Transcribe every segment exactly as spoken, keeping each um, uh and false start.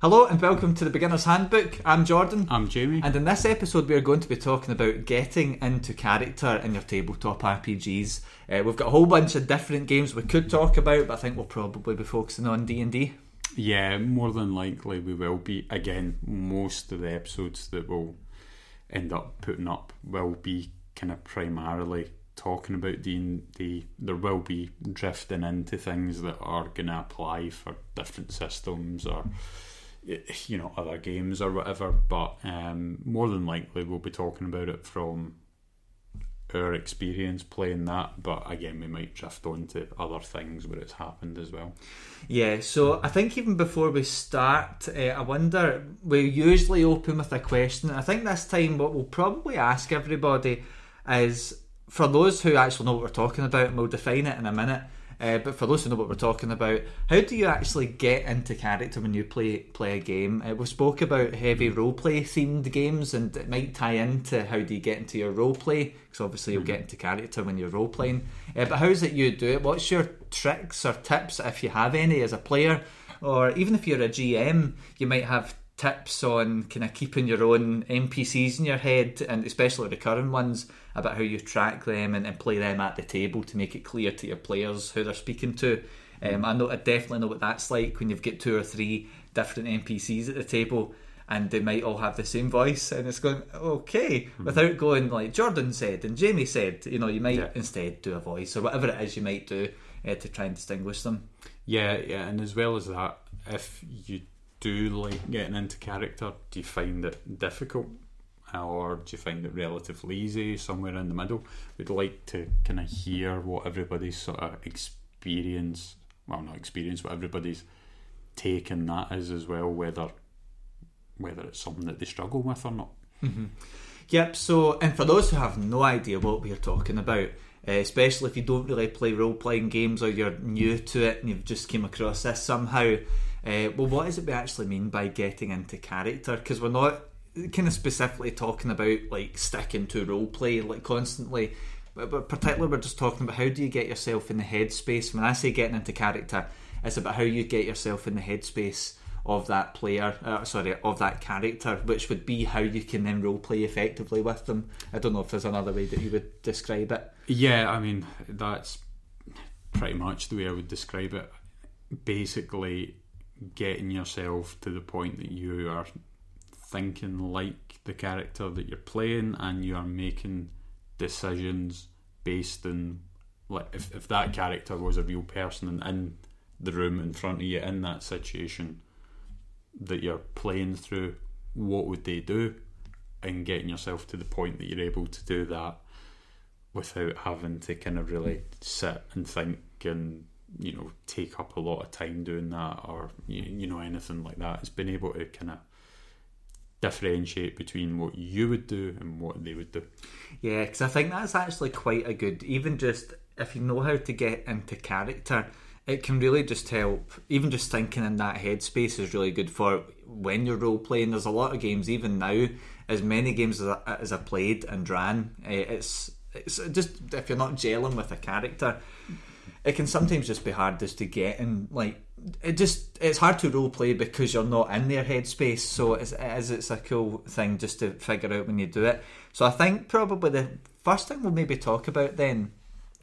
Hello and welcome to the Beginner's Handbook. I'm Jordan. I'm Jamie. And in this episode we are going to be talking about getting into character in your tabletop R P Gs. Uh, we've got a whole bunch of different games we could talk about, but I think we'll probably be focusing on D and D. Yeah, more than likely we will be. Again, most of the episodes that we'll end up putting up will be kind of primarily talking about D and D. There will be drifting into things that are going to apply for different systems or, you know, other games or whatever, but um, more than likely we'll be talking about it from our experience playing that, but again we might drift on to other things where it's happened as well. Yeah, so I think even before we start, uh, I wonder, we usually open with a question. I think this time what we'll probably ask everybody is, for those who actually know what we're talking about, and we'll define it in a minute, uh, but for those who know what we're talking about, how do you actually get into character when you play play a game? Uh, we spoke about heavy roleplay themed games, and it might tie into how do you get into your roleplay, because obviously you'll get into character when you're roleplaying. Uh, but how is it you do it? What's your tricks or tips, if you have any, as a player? Or even if you're a G M, you might have tips on kind of keeping your own N P Cs in your head, and especially recurring ones, about how you track them and, and play them at the table to make it clear to your players who they're speaking to. Um, I know, I definitely know what that's like when you've got two or three different N P Cs at the table and they might all have the same voice, and it's going, okay, mm-hmm. without going like Jordan said and Jamie said, you know, you might yeah. instead do a voice or whatever it is you might do uh, to try and distinguish them. Yeah, yeah, and as well as that, if you do like getting into character, do you find it difficult or do you find it relatively easy, somewhere in the middle? We'd like to kind of hear what everybody's sort of experience, well not experience, what everybody's take in that is as well, whether whether it's something that they struggle with or not. Mm-hmm. Yep, so, and for those who have no idea what we're talking about, uh, especially if you don't really play role-playing games or you're new to it and you've just came across this somehow, uh, well, what does it actually mean by getting into character? Because we're not kind of specifically talking about like sticking to roleplay like constantly, but, but particularly we're just talking about how do you get yourself in the headspace. When I say getting into character, it's about how you get yourself in the headspace of that player, uh, sorry, of that character, which would be how you can then roleplay effectively with them. I don't know if there's another way that you would describe it. Yeah, I mean, that's pretty much the way I would describe it. Basically, getting yourself to the point that you are thinking like the character that you're playing, and you are making decisions based on, like, if, if that character was a real person and in the room in front of you in that situation that you're playing through, what would they do? And getting yourself to the point that you're able to do that without having to kind of really sit and think and, you know, take up a lot of time doing that, or you, you know, anything like that. It's been able to kind of differentiate between what you would do and what they would do. Yeah, because I think that's actually quite a good, even just if you know how to get into character, it can really just help. Even just thinking in that headspace is really good for when you're role playing. There's a lot of games, even now, as many games as, I, as I've played and ran, it's it's just, if you're not gelling with a character, it can sometimes just be hard just to get in. Like, it just, it's hard to role play because you're not in their headspace. So it's, it is, it's a cool thing just to figure out when you do it. So I think probably the first thing we'll maybe talk about then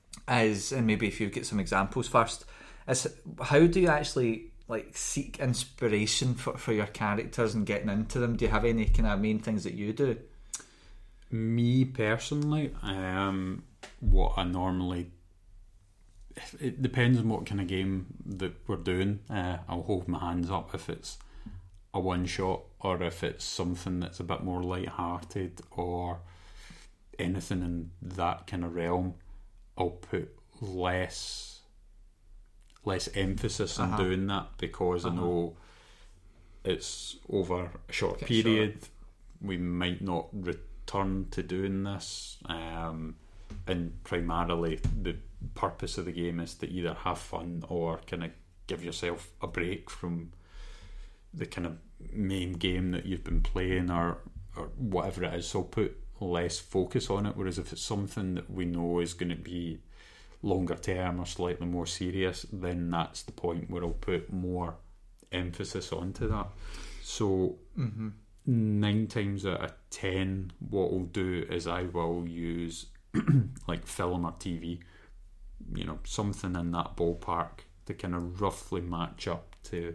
is, and maybe if you get some examples first, is how do you actually like seek inspiration for, for your characters and getting into them? Do you have any kind of main things that you do? Me personally, um, what I normally, it depends on what kind of game that we're doing. Uh, I'll hold my hands up if it's a one shot, or if it's something that's a bit more light-hearted or anything in that kind of realm. I'll put less less emphasis on uh-huh. doing that, because uh-huh. I know it's over a short Get period. Short. We might not return to doing this, um, and primarily the purpose of the game is to either have fun or kind of give yourself a break from the kind of main game that you've been playing, or or whatever it is. So I'll put less focus on it, whereas if it's something that we know is going to be longer term or slightly more serious, then that's the point where I'll put more emphasis onto that. So mm-hmm. nine times out of ten, what I'll do is I will use like film or T V, you know, something in that ballpark to kind of roughly match up to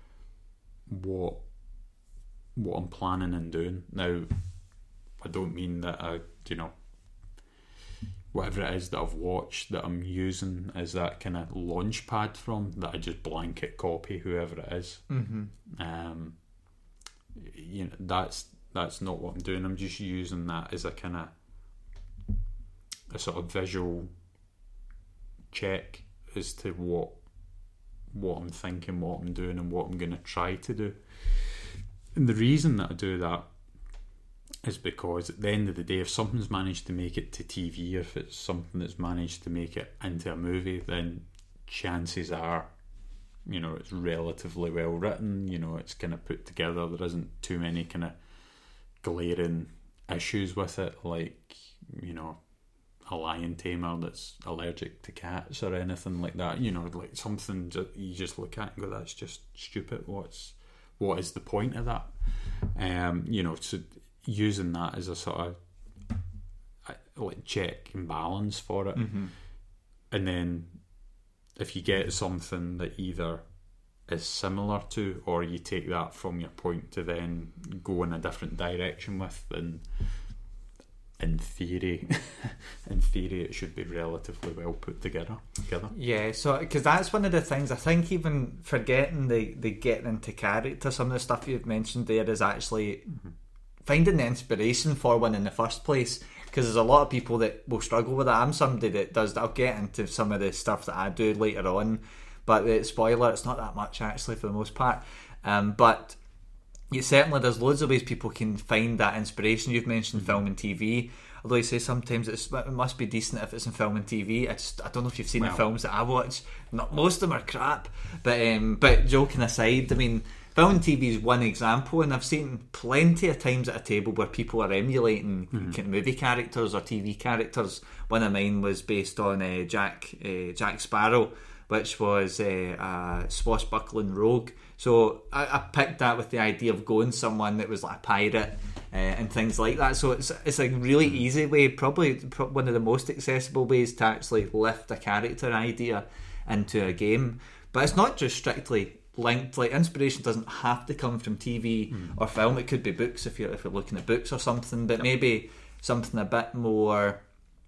what what I'm planning and doing. Now, I don't mean that I, you know, whatever it is that I've watched that I'm using as that kind of launch pad from, that I just blanket copy whoever it is. Mm-hmm. Um, you know, that's that's not what I'm doing. I'm just using that as a kind of a sort of visual check as to what what I'm thinking, what I'm doing, and what I'm going to try to do. And the reason that I do that is because at the end of the day, if something's managed to make it to T V, or if it's something that's managed to make it into a movie, then chances are, you know, it's relatively well written, you know, it's kind of put together, there isn't too many kind of glaring issues with it, like, you know, a lion tamer that's allergic to cats or anything like that, you know, like something that you just look at and go, that's just stupid, what's what is the point of that? Um, you know, so using that as a sort of like check and balance for it. Mm-hmm. And then if you get something that either is similar to, or you take that from your point to then go in a different direction with, then in theory in theory it should be relatively well put together together yeah so because that's one of the things I think, even forgetting the, the getting into character, some of the stuff you've mentioned there is actually mm-hmm. finding the inspiration for one in the first place, because there's a lot of people that will struggle with that. I'm somebody that does, I'll get into some of the stuff that I do later on, but the spoiler, it's not that much actually for the most part, um, but you certainly, there's loads of ways people can find that inspiration. You've mentioned mm-hmm. film and T V, although you say sometimes it's, it must be decent if it's in film and T V. I just I don't know if you've seen well, the films that I watch. Not most of them are crap, but um, but joking aside, I mean, film and T V is one example, and I've seen plenty of times at a table where people are emulating mm-hmm. movie characters or T V characters. One of mine was based on uh, Jack uh, Jack Sparrow, which was uh, a swashbuckling rogue. So I, I picked that with the idea of going someone that was like a pirate uh, and things like that. So it's it's a really easy way, probably one of the most accessible ways to actually lift a character idea into a game. But it's not just strictly linked. Like, inspiration doesn't have to come from T V mm. or film. It could be books if you're if you're looking at books or something. But yep. maybe something a bit more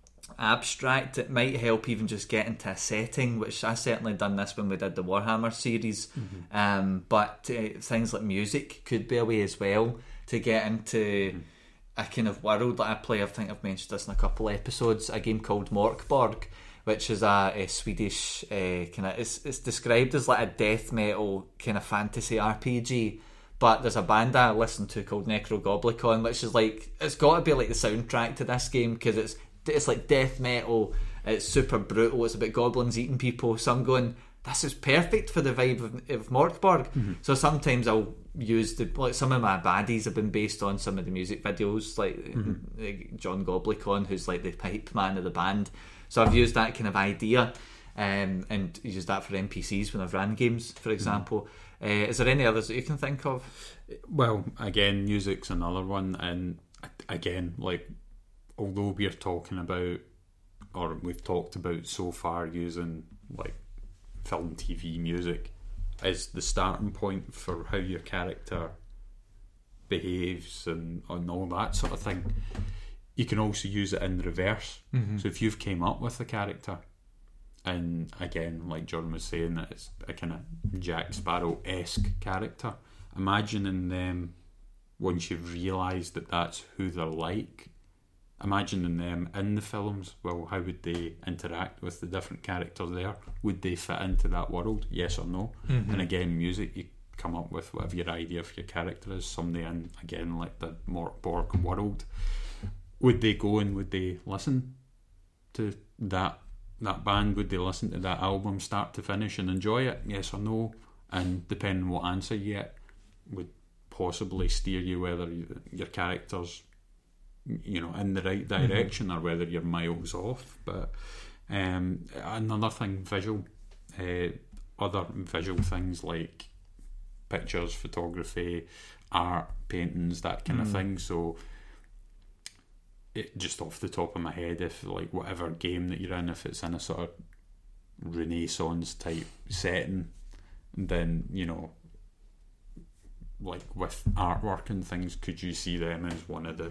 abstract. It might help even just get into a setting, which I certainly done this when we did the Warhammer series. Mm-hmm. Um, but uh, things like music could be a way as well to get into mm-hmm. a kind of world that I play. I think I've mentioned this in a couple of episodes. A game called Morkborg, which is a, a Swedish uh, kind of. It's, it's described as like a death metal kind of fantasy R P G. But there's a band I listen to called Necrogoblicon, which is like, it's got to be like the soundtrack to this game, because it's it's like death metal, it's super brutal, it's about goblins eating people. So I'm going, this is perfect for the vibe of, of Morkborg. Mm-hmm. So sometimes I'll use the, like, some of my baddies have been based on some of the music videos, like mm-hmm. John Goblicon, who's like the pipe man of the band. So I've used that kind of idea um, and used that for N P Cs when I've ran games, for example. Mm-hmm. Uh, is there any others that you can think of? Well, again, music's another one, and again, like, although we're talking about, or we've talked about so far using like film, T V, music as the starting point for how your character behaves and, and all that sort of thing, you can also use it in reverse. Mm-hmm. So if you've came up with a character, and again, like John was saying, that it's a kind of Jack Sparrow-esque character, imagining them, once you've realised that that's who they're like, imagining them in the films. Well, how would they interact with the different characters there? Would they fit into that world? Yes or no? Mm-hmm. And again, music, you come up with whatever your idea for your character is. Somebody in, again, like the Morkborg world. Would they go and would they listen to that that band? Would they listen to that album start to finish and enjoy it? Yes or no? And depending on what answer you get, would possibly steer you whether you, your character's, you know, in the right direction, mm-hmm. or whether you're miles off. But um, another thing, visual, uh, other visual things like pictures, photography, art, paintings, that kind mm. of thing. So it, just off the top of my head, if like whatever game that you're in, if it's in a sort of Renaissance type setting, then, you know, like with artwork and things, could you see them as one of the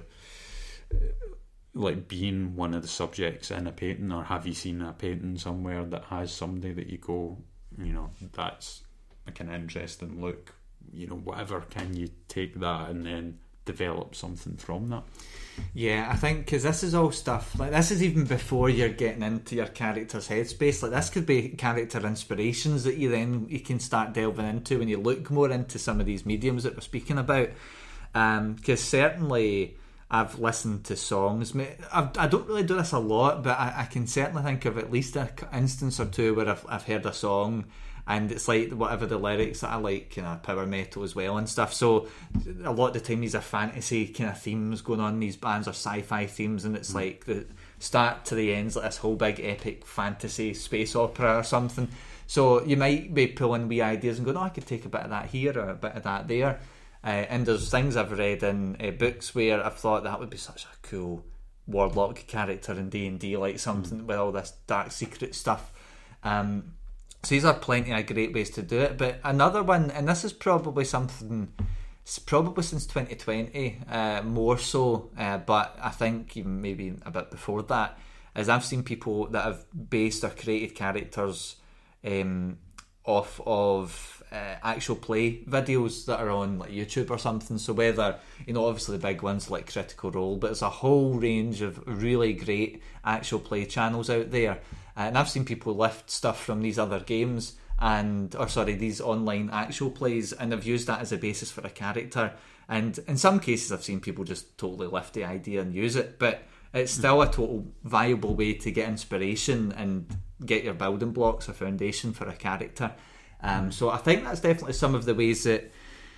like being one of the subjects in a painting? Or have you seen a painting somewhere that has somebody that you go, you know, that's a kind of interesting look, you know, whatever, can you take that and then develop something from that? Yeah, I think because this is all stuff like this is even before you're getting into your character's headspace. Like this could be character inspirations that you then you can start delving into when you look more into some of these mediums that we're speaking about. Because um, certainly I've listened to songs. I've, I don't really do this a lot, but I, I can certainly think of at least an instance or two where I've, I've heard a song and it's like whatever the lyrics that I like, kind of power metal as well and stuff. So a lot of the time these are fantasy kind of themes going on in these bands, or sci-fi themes, and it's mm. like the start to the ends like this whole big epic fantasy space opera or something. So you might be pulling wee ideas and going, oh, I could take a bit of that here or a bit of that there. Uh, and there's things I've read in uh, books where I've thought that would be such a cool warlock character in D and D, like something mm. with all this dark secret stuff. Um, so these are plenty of great ways to do it. But another one, and this is probably something, it's probably since twenty twenty, uh, more so, uh, but I think even maybe a bit before that, is I've seen people that have based or created characters um, off of Uh, actual play videos that are on like YouTube or something. So whether, you know, obviously the big ones like Critical Role, but there's a whole range of really great actual play channels out there, uh, and I've seen people lift stuff from these other games and or sorry these online actual plays, and they've used that as a basis for a character. And in some cases I've seen people just totally lift the idea and use it, but it's still a total viable way to get inspiration and get your building blocks or foundation for a character. Um, so I think that's definitely some of the ways that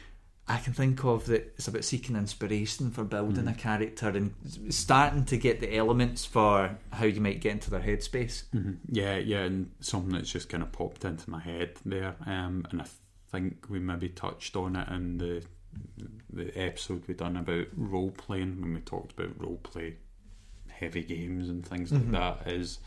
I can think of that it's about seeking inspiration for building mm. a character and starting to get the elements for how you might get into their headspace. Mm-hmm. Yeah, yeah, and something that's just kind of popped into my head there, um, and I think we maybe touched on it in the the episode we done about role playing when we talked about role play heavy games and things mm-hmm. like that. Is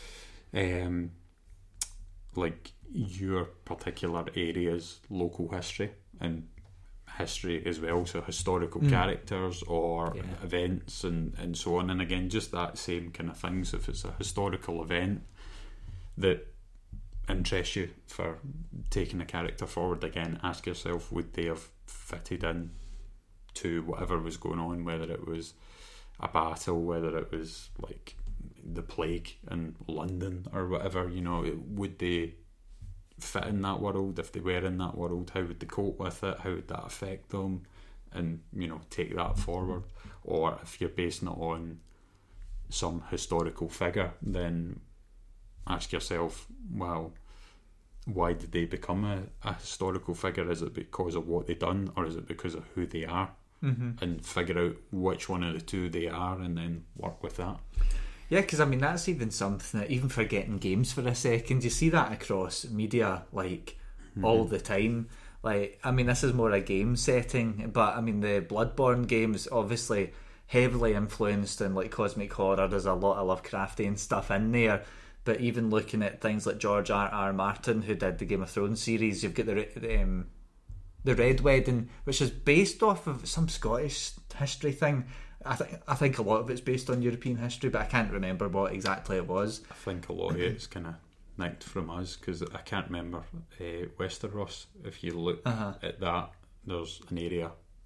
um, like your particular area's local history and history as well, so historical mm. characters or yeah. events and, and so on. And again, just that same kind of thing. So if it's a historical event that interests you for taking a character forward, again, ask yourself, would they have fitted in to whatever was going on, whether it was a battle, whether it was like the plague in London or whatever, you know, would they fit in that world? If they were in that world, how would they cope with it? How would that affect them? And, you know, take that forward. Or if you're basing it on some historical figure, then ask yourself, well, why did they become a, a historical figure? Is it because of what they've done, or is it because of who they are? Mm-hmm. And figure out which one of the two they are and then work with that. Yeah, because I mean that's even something that, even forgetting games for a second, you see that across media like mm-hmm. all the time. Like, I mean, this is more a game setting, but I mean the Bloodborne games obviously heavily influenced in like cosmic horror. There's a lot of Lovecraftian stuff in there. But even looking at things like George R. R. Martin, who did the Game of Thrones series, you've got the the, um, the Red Wedding, which is based off of some Scottish history thing. I think I think a lot of it's based on European history, but I can't remember what exactly it was. I think a lot of it's kind of nicked from us, because I can't remember uh, Westeros. If you look uh-huh. at that, there's an area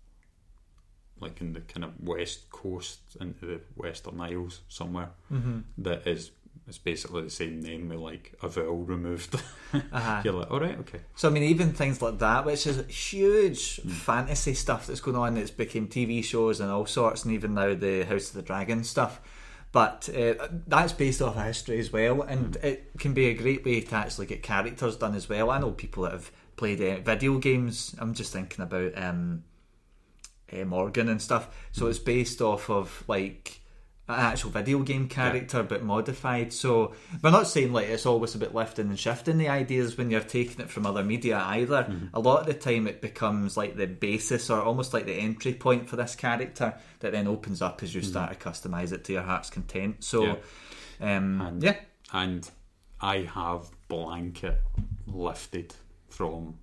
like in the kind of west coast into the Western Isles somewhere mm-hmm. that is it's basically the same name with like a vowel removed. uh-huh. You're like, all right, okay. So I mean, even things like that, which is huge mm. fantasy stuff that's going on, that's became T V shows and all sorts, and even now the House of the Dragon stuff. But uh, that's based off of history as well, and mm. it can be a great way to actually get characters done as well. I know people that have played uh, video games. I'm just thinking about um, uh, Morgan and stuff. So it's based off of like an actual video game character, yeah. but modified. So we're not saying like it's always about lifting and shifting the ideas when you're taking it from other media either. Mm-hmm. A lot of the time it becomes like the basis or almost like the entry point for this character that then opens up as you mm-hmm. start to customise it to your heart's content. So yeah, um, and, yeah. and I have blanket lifted from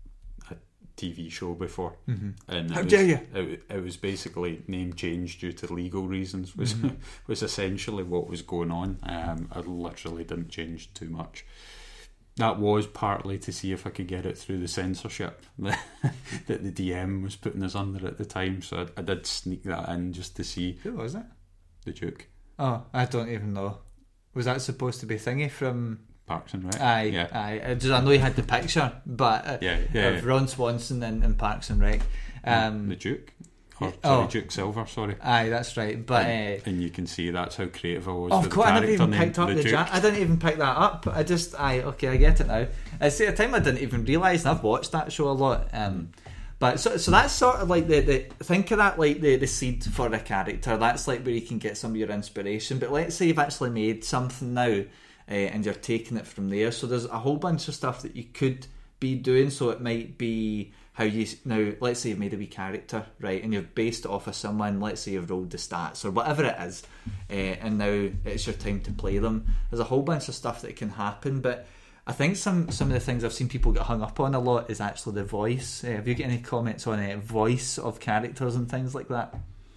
T V show before, mm-hmm. and how was, dare you? It, it was basically name change due to legal reasons. Was mm-hmm. was essentially what was going on. Um, I literally didn't change too much. That was partly to see if I could get it through the censorship that the D M was putting us under at the time. So I, I did sneak that in just to see. Who was it? The Duke. Oh, I don't even know. Was that supposed to be thingy from Parks and Rec? Aye, yeah. aye. I, just, I know you had the picture, but uh, yeah, yeah, of Ron Swanson in, in Parks and Rec. Um, the Duke? Or, oh, sorry, Duke Silver, sorry. Aye, that's right. But and, uh, and you can see that's how creative I was. Oh, with course, the I never even name, picked up the the Duke. ja- I didn't even pick that up. I just, aye, okay, I get it now. I see, at the time I didn't even realise, and I've watched that show a lot. Um, but so, so that's sort of like the, the think of that like the, the seed for a character. That's like where you can get some of your inspiration. But let's say you've actually made something now. Uh, and you're taking it from there. So there's a whole bunch of stuff that you could be doing. So it might be how you now, let's say you've made a wee character, right, and you've based it off of someone. Let's say you've rolled the stats or whatever it is, uh, and now it's your time to play them. There's a whole bunch of stuff that can happen, but I think some some of the things I've seen people get hung up on a lot is actually the voice. Uh, have you got any comments on it? Voice of characters and things like that?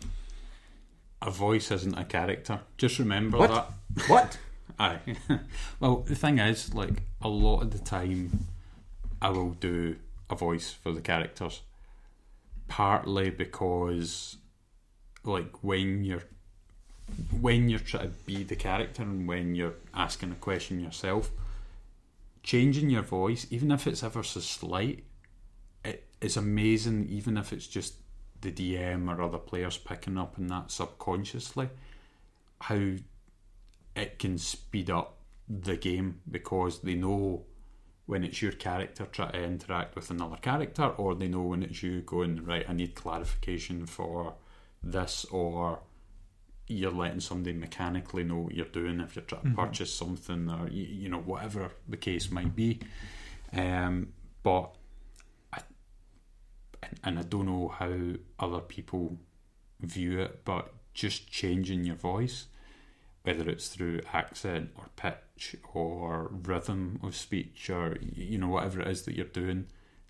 A voice isn't a character. Just remember what? that. What? Aye. Well, the thing is, like, a lot of the time I will do a voice for the characters, partly because like when you're when you're trying to be the character and when you're asking a question yourself, changing your voice, even if it's ever so slight, it is amazing. Even if it's just the D M or other players picking up on that subconsciously, how it can speed up the game, because they know when it's your character trying to interact with another character, or they know when it's you going, right, I need clarification for this, or you're letting somebody mechanically know what you're doing if you're trying to mm-hmm. purchase something, or you, you know, whatever the case might be. Um, but I, and I don't know how other people view it, but just changing your voice, whether it's through accent or pitch or rhythm of speech, or you know, whatever it is that you're doing,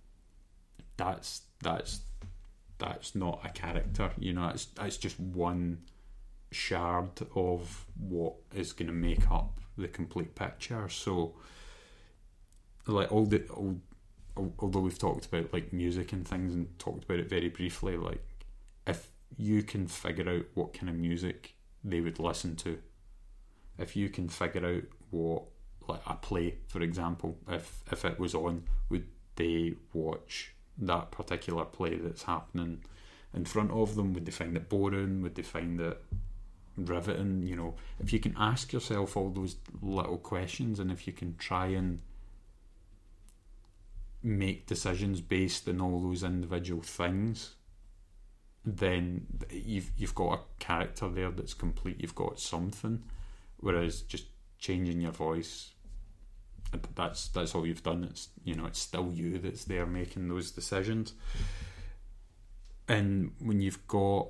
that's that's that's not a character. You know, it's that's just one shard of what is going to make up the complete picture. So, like all the all, although we've talked about like music and things and talked about it very briefly, like if you can figure out what kind of music they would listen to, if you can figure out what, like a play, for example, if if it was on, would they watch that particular play that's happening in front of them? Would they find it boring? Would they find it riveting? You know, if you can ask yourself all those little questions, and if you can try and make decisions based on all those individual things, then you've you've got a character there that's complete. You've got something. Whereas just changing your voice, that's that's all you've done. It's, you know, it's still you that's there making those decisions. And when you've got,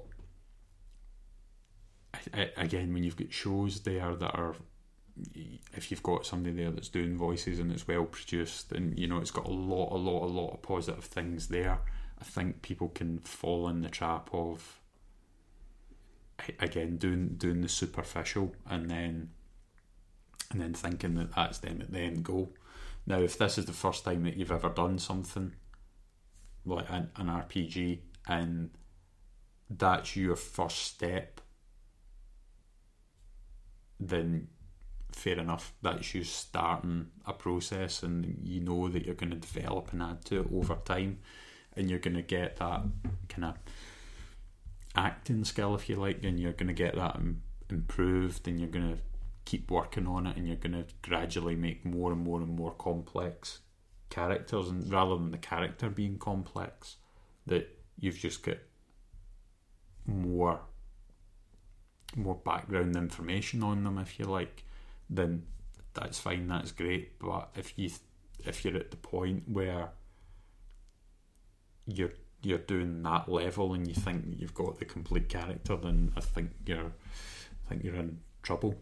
again, when you've got shows there that are, if you've got somebody there that's doing voices and it's well produced, and you know, it's got a lot, a lot, a lot of positive things there, I think people can fall in the trap of, again, doing doing the superficial, and then and then thinking that that's them at the end goal. Now, if this is the first time that you've ever done something like an, an R P G, and that's your first step, then fair enough, that's you starting a process, and you know that you're going to develop and add to it over time, and you're going to get that kind of acting skill, if you like, and you're going to get that im- improved, and you're going to keep working on it, and you're going to gradually make more and more and more complex characters, and rather than the character being complex, that you've just got more more background information on them, if you like, then that's fine, that's great. But if you if you're at the point where you're you're doing that level and you think that you've got the complete character, then I think you're I think you're in trouble.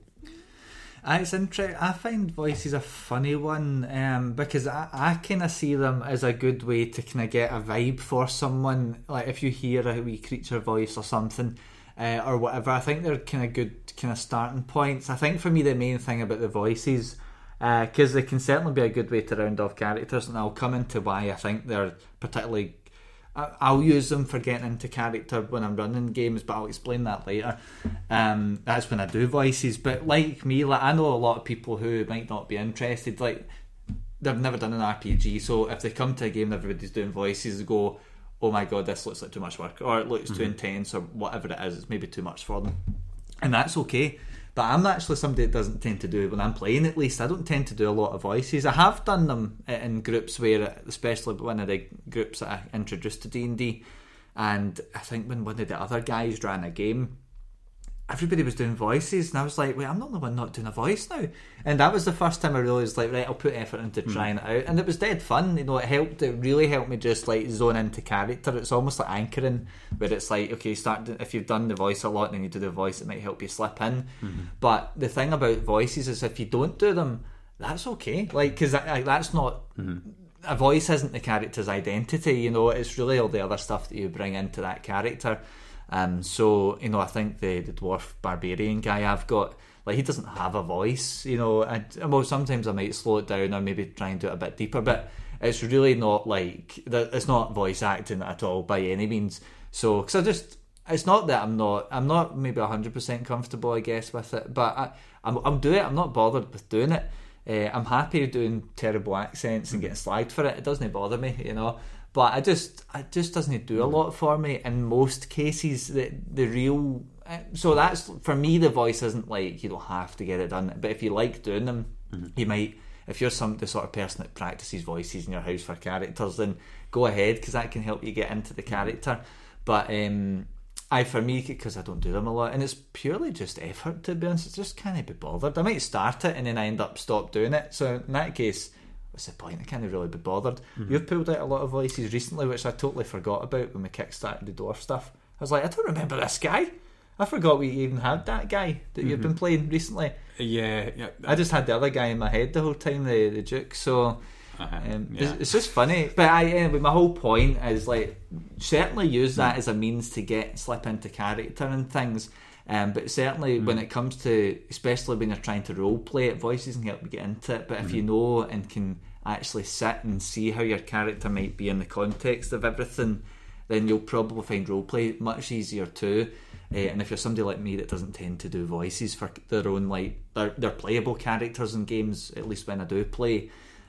Uh, it's interesting. I find voices a funny one um, because I, I kind of see them as a good way to kind of get a vibe for someone. Like if you hear a wee creature voice or something uh, or whatever, I think they're kind of good kind of starting points. I think for me the main thing about the voices, because uh, they can certainly be a good way to round off characters, and I'll come into why I think they're particularly... I'll use them for getting into character when I'm running games, but I'll explain that later. Um, that's when I do voices. But like me, like I know a lot of people who might not be interested. Like they've never done an R P G, so if they come to a game and everybody's doing voices, they go, "Oh my god, this looks like too much work," or "It looks mm-hmm. too intense," or whatever it is. It's maybe too much for them, and that's okay. But I'm actually somebody that doesn't tend to do it when I'm playing. At least I don't tend to do a lot of voices. I have done them in groups where, especially one of the groups that I introduced to D and D, and I think when one of the other guys ran a game, everybody was doing voices, and I was like, wait, I'm not the one not doing a voice now. And that was the first time I realised, like, right, I'll put effort into trying mm. it out, and it was dead fun. You know, it helped. It really helped me just like zone into character. It's almost like anchoring, where it's like, okay, start if you've done the voice a lot, and then you do the voice, it might help you slip in. Mm-hmm. But the thing about voices is, if you don't do them, that's okay. Like, because that, that's not. Mm-hmm. A voice isn't the character's identity. You know, it's really all the other stuff that you bring into that character. Um, so, you know, I think the, the dwarf barbarian guy I've got, like, he doesn't have a voice, you know, and, well, sometimes I might slow it down or maybe try and do it a bit deeper, but it's really not like, it's not voice acting at all by any means. So, because I just, it's not that I'm not, I'm not maybe one hundred percent comfortable, I guess, with it, but I, I'm, I'm doing it, I'm not bothered with doing it. Uh, I'm happy doing terrible accents and getting slagged for it, it doesn't bother me, you know. But I just, it just doesn't do a lot for me in most cases. The the real, so that's for me. The voice isn't like you don't have to get it done. But if you like doing them, mm-hmm. you might. If you're some the sort of person that practices voices in your house for characters, then go ahead, because that can help you get into the character. But um, I for me, because I don't do them a lot, and it's purely just effort, to be honest. It's just can't be bothered. I might start it and then I end up stop doing it. So in that case, what's the point? I can't really be bothered. Mm-hmm. You've pulled out a lot of voices recently, which I totally forgot about when we kickstarted the dwarf stuff. I was like, I don't remember this guy. I forgot we even had that guy that mm-hmm. you've been playing recently. Yeah, yeah. I just had the other guy in my head the whole time, the the Duke. So uh-huh. um, yeah. it's, it's just funny. But I anyway, my whole point is like certainly use that mm. as a means to get slip into character and things. Um, but certainly mm. when it comes to, especially when you're trying to role play it, voices can help you get into it. But if mm. you know and can actually sit and see how your character might be in the context of everything, then you'll probably find roleplay much easier too. Uh, and if you're somebody like me that doesn't tend to do voices for their own, like their, their playable characters in games, at least when I do play,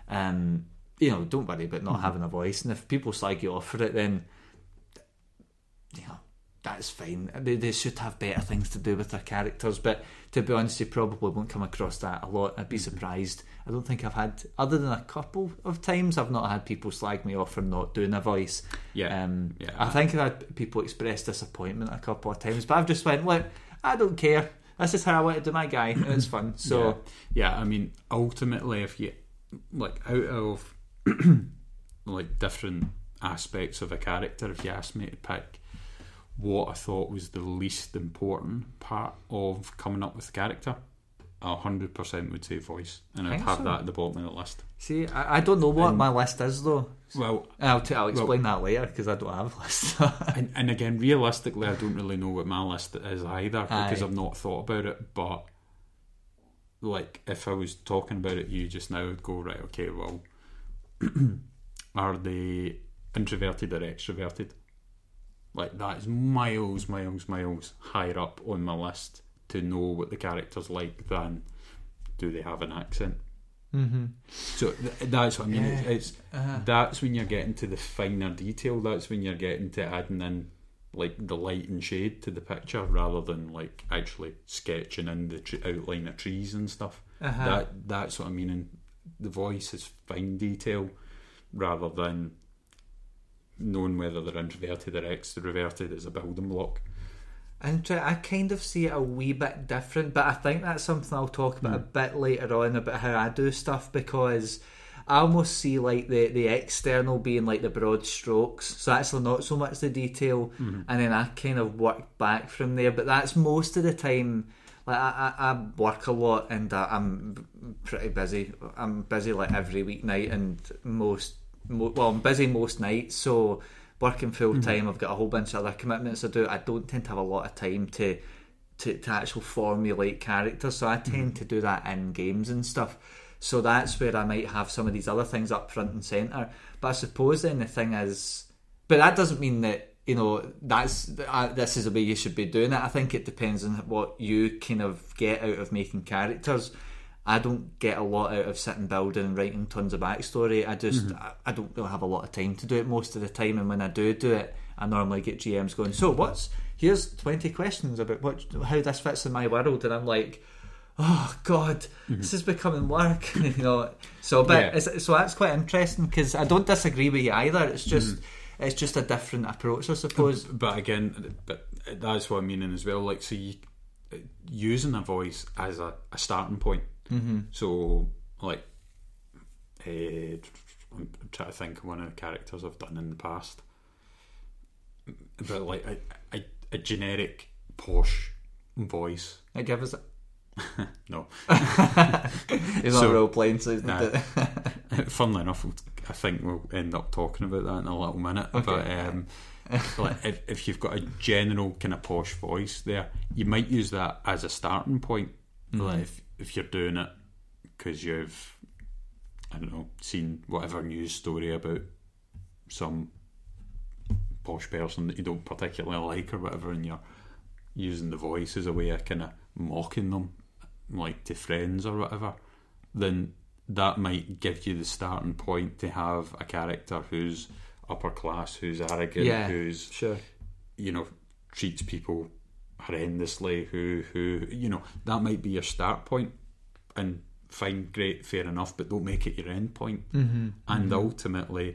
um, you know, don't worry about not mm-hmm. having a voice. And if people slag you off for it, then you know, that's fine. They, they should have better things to do with their characters. But to be honest, you probably won't come across that a lot. I'd be surprised. I don't think I've had, other than a couple of times, I've not had people slag me off for not doing a voice. Yeah, um, yeah. I think I've had people express disappointment a couple of times, but I've just went, look, I don't care. This is how I want to do my guy, and it's fun. So yeah, yeah I mean, ultimately, if you like out of like different aspects of a character, if you ask me to pick what I thought was the least important part of coming up with a character, a hundred percent would say voice, and I'd have so. that at the bottom of the list. See, I, I don't know what and, my list is though. Well, I'll, t- I'll explain well, that later because I don't have a list. and, and again, realistically, I don't really know what my list is either because Aye. I've not thought about it. But like, if I was talking about it, you just now would go right. Okay, well, are they introverted or extroverted? Like, that is miles, miles, miles higher up on my list to know what the character's like than do they have an accent. Mm-hmm. So th- that's what I mean. Yeah. It's, it's uh-huh. that's when you're getting to the finer detail. That's when you're getting to adding in like the light and shade to the picture rather than like actually sketching in the tr- outline of trees and stuff. Uh-huh. That that's what I mean. And the voice is fine detail rather than knowing whether they're introverted or extroverted is a building block. And I kind of see it a wee bit different, but I think that's something I'll talk about mm. a bit later on, about how I do stuff, because I almost see like the, the external being like the broad strokes, so actually not so much the detail, mm. and then I kind of work back from there. But that's most of the time. Like I, I, I work a lot, and uh, I'm pretty busy. I'm busy like every weeknight, and most mo- well, I'm busy most nights, so working full time, mm-hmm. I've got a whole bunch of other commitments I do. I don't tend to have a lot of time to to, to actually formulate characters, so I tend mm-hmm. to do that in games and stuff. So that's where I might have some of these other things up front and centre. But I suppose then the thing is, but that doesn't mean that, you know, that's uh, this is the way you should be doing it. I think it depends on what you kind of get out of making characters. I don't get a lot out of sitting building and writing tons of backstory. I just mm-hmm. I, I don't really have a lot of time to do it most of the time, and when I do do it, I normally get G Ms going, so what's here's twenty questions about what how this fits in my world, and I'm like, oh god, mm-hmm. this is becoming work. You know, so but yeah. it's, so that's quite interesting, because I don't disagree with you either. It's just mm-hmm. it's just a different approach, I suppose. But again, but that's what I'm meaning as well. Like, so you, using a voice as a, a starting point. Mm-hmm. So, like, uh, I'm trying to think of one of the characters I've done in the past, but like a, a, a generic posh voice. I give us it. No. He's so, not role playing, so he's not uh, funnily enough, I think we'll end up talking about that in a little minute. Okay. But um, like if, if you've got a general kind of posh voice there, you might use that as a starting point. Mm-hmm. Like if, if you're doing it because you've, I don't know, seen whatever news story about some posh person that you don't particularly like or whatever, and you're using the voice as a way of kind of mocking them, like to friends or whatever, then that might give you the starting point to have a character who's upper class, who's arrogant, yeah, who's sure, you know, treats people horrendously, who who you know, that might be your start point, and fine, great, fair enough, but don't make it your end point. Mm-hmm. And mm-hmm. ultimately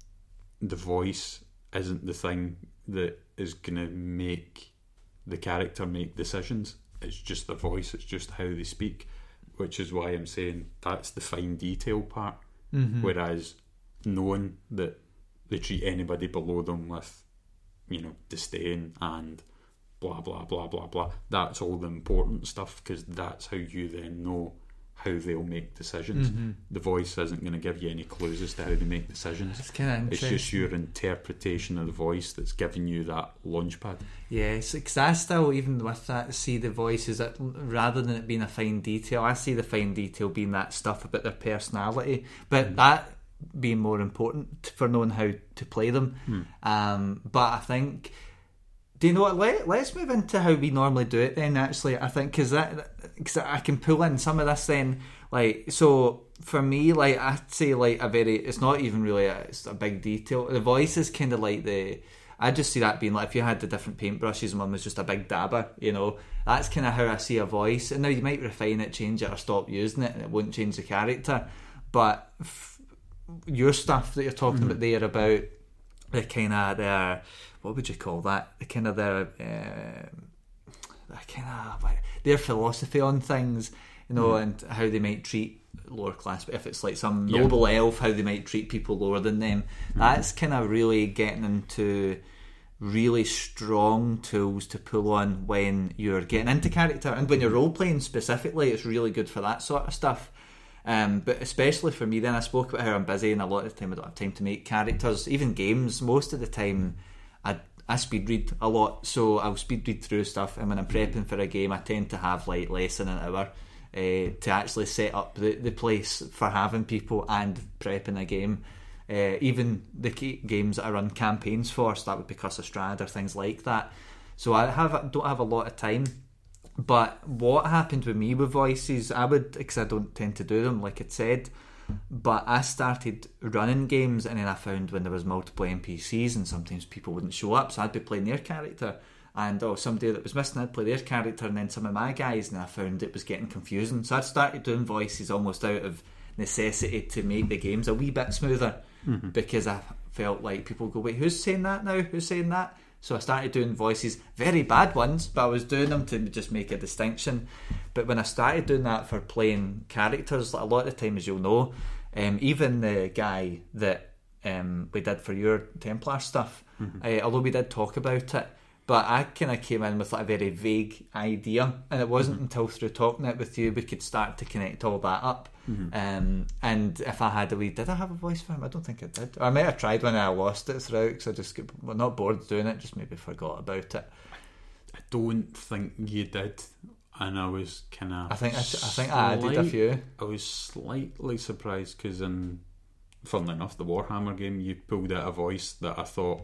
the voice isn't the thing that is going to make the character make decisions. It's just the voice, it's just how they speak, which is why I'm saying that's the fine detail part. Mm-hmm. Whereas knowing that they treat anybody below them with, you know, disdain and blah blah blah blah blah, that's all the important stuff, because that's how you then know how they'll make decisions. Mm-hmm. The voice isn't going to give you any clues as to how they make decisions. It's kind of interesting. It's just your interpretation of the voice that's giving you that launchpad. Yes, because I still, even with that, see the voice as it, rather than it being a fine detail, I see the fine detail being that stuff about their personality, but mm. that being more important for knowing how to play them. Mm. Um, but I think, do you know what? Let, let's move into how we normally do it then, actually. I think, because that, cause I can pull in some of this then. Like, so for me, like, I'd say, like, a very, it's not even really a, it's a big detail. The voice is kind of like the, I just see that being like, if you had the different paintbrushes and one was just a big dabber, you know, that's kind of how I see a voice. And now you might refine it, change it, or stop using it, and it won't change the character. But f- your stuff that you're talking mm-hmm. about there, about the kind of their, what would you call that? The kind of their, uh, the kind of their philosophy on things, you know, mm. and how they might treat lower class. But if it's like some yeah. noble elf, how they might treat people lower than them. Mm. That's kind of really getting into really strong tools to pull on when you're getting into character, and when you're role playing specifically, it's really good for that sort of stuff. Um, but especially for me, then I spoke about how I'm busy, and a lot of the time I don't have time to make characters. Even games, most of the time I I speed read a lot, so I'll speed read through stuff, and when I'm prepping for a game, I tend to have like less than an hour uh, to actually set up the, the place for having people and prepping a game. Uh, even the games that I run campaigns for, so that would be Curse of Strahd or things like that. So I have don't have a lot of time. But what happened with me with voices, I would, because I don't tend to do them, like it said, but I started running games, and then I found when there was multiple N P Cs and sometimes people wouldn't show up, so I'd be playing their character, and oh, somebody that was missing, I'd play their character, and then some of my guys, and I found it was getting confusing. So I'd started doing voices almost out of necessity to make the games a wee bit smoother, mm-hmm. because I felt like people go, wait, who's saying that now? Who's saying that? So I started doing voices, very bad ones, but I was doing them to just make a distinction. But when I started doing that for playing characters, like a lot of the time, as you'll know, um, even the guy that um, we did for your Templar stuff, mm-hmm. uh, although we did talk about it, but I kind of came in with like a very vague idea, and it wasn't mm-hmm. until through talking it with you we could start to connect all that up. Mm-hmm. Um, and if I had a wee, did I have a voice for him? I don't think I did. Or I might have tried when I lost it throughout because I just got, well, not bored doing it, just maybe forgot about it. I don't think you did, and I was kind of. I think I, I think I added a few. I was slightly surprised because, in, funnily enough, the Warhammer game, you pulled out a voice that I thought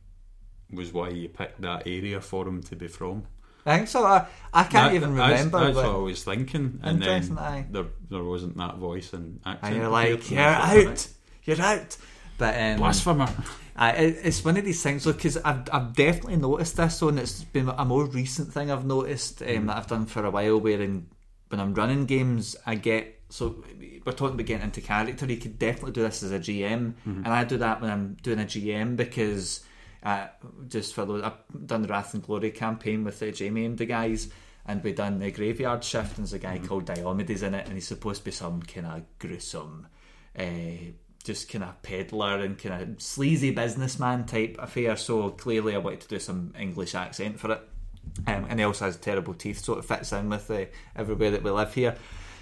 was why you picked that area for him to be from. I think so. I, I can't that, even remember. That's, that's what I was thinking. And then aye. there there wasn't that voice and accent. And you're like, you're out, you're out. But um, blasphemer. I, it's one of these things, because I've I've definitely noticed this, so and it's been a more recent thing I've noticed um, mm. that I've done for a while. Where in, when I'm running games, I get so we're talking about getting into character. You could definitely do this as a G M, mm-hmm. and I do that when I'm doing a G M because. Uh, just for those, I've done the Wrath and Glory campaign with uh, Jamie and the guys, and we done the Graveyard Shift, and there's a guy mm-hmm. called Diomedes in it, and he's supposed to be some kind of gruesome, uh, just kind of peddler and kind of sleazy businessman type affair. So clearly, I wanted to do some English accent for it, um, and he also has terrible teeth, so it fits in with uh, everywhere that we live here.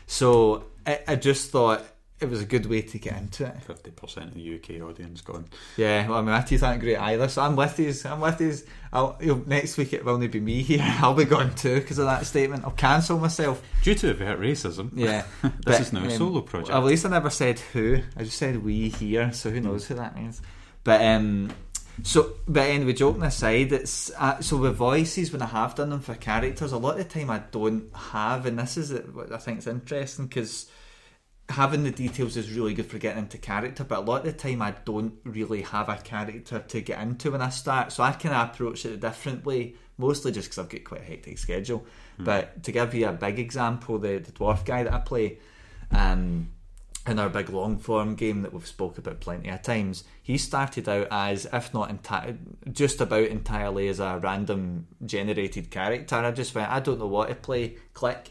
So I, I just thought. It was a good way to get into it. Fifty percent of the U K audience gone. Yeah, well, I mean, my teeth aren't great either, so I'm with these. I'm with these. I'll, you know, next week it will only be me here. I'll be gone too because of that statement. I'll cancel myself due to avert racism. Yeah, this but, is now a um, solo project. At least I never said who. I just said we here, so who knows mm. who that means. But um, so but anyway, joking aside, it's uh, so with voices when I have done them for characters, a lot of the time I don't have, and this is what I think is interesting because. Having the details is really good for getting into character, but a lot of the time I don't really have a character to get into when I start, so I kind of approach it differently, mostly just because I've got quite a hectic schedule. Mm. But to give you a big example, the, the dwarf guy that I play um, in our big long form game that we've spoke about plenty of times, he started out as, if not enti- just about entirely as a random generated character. I just went, I don't know what to play, click.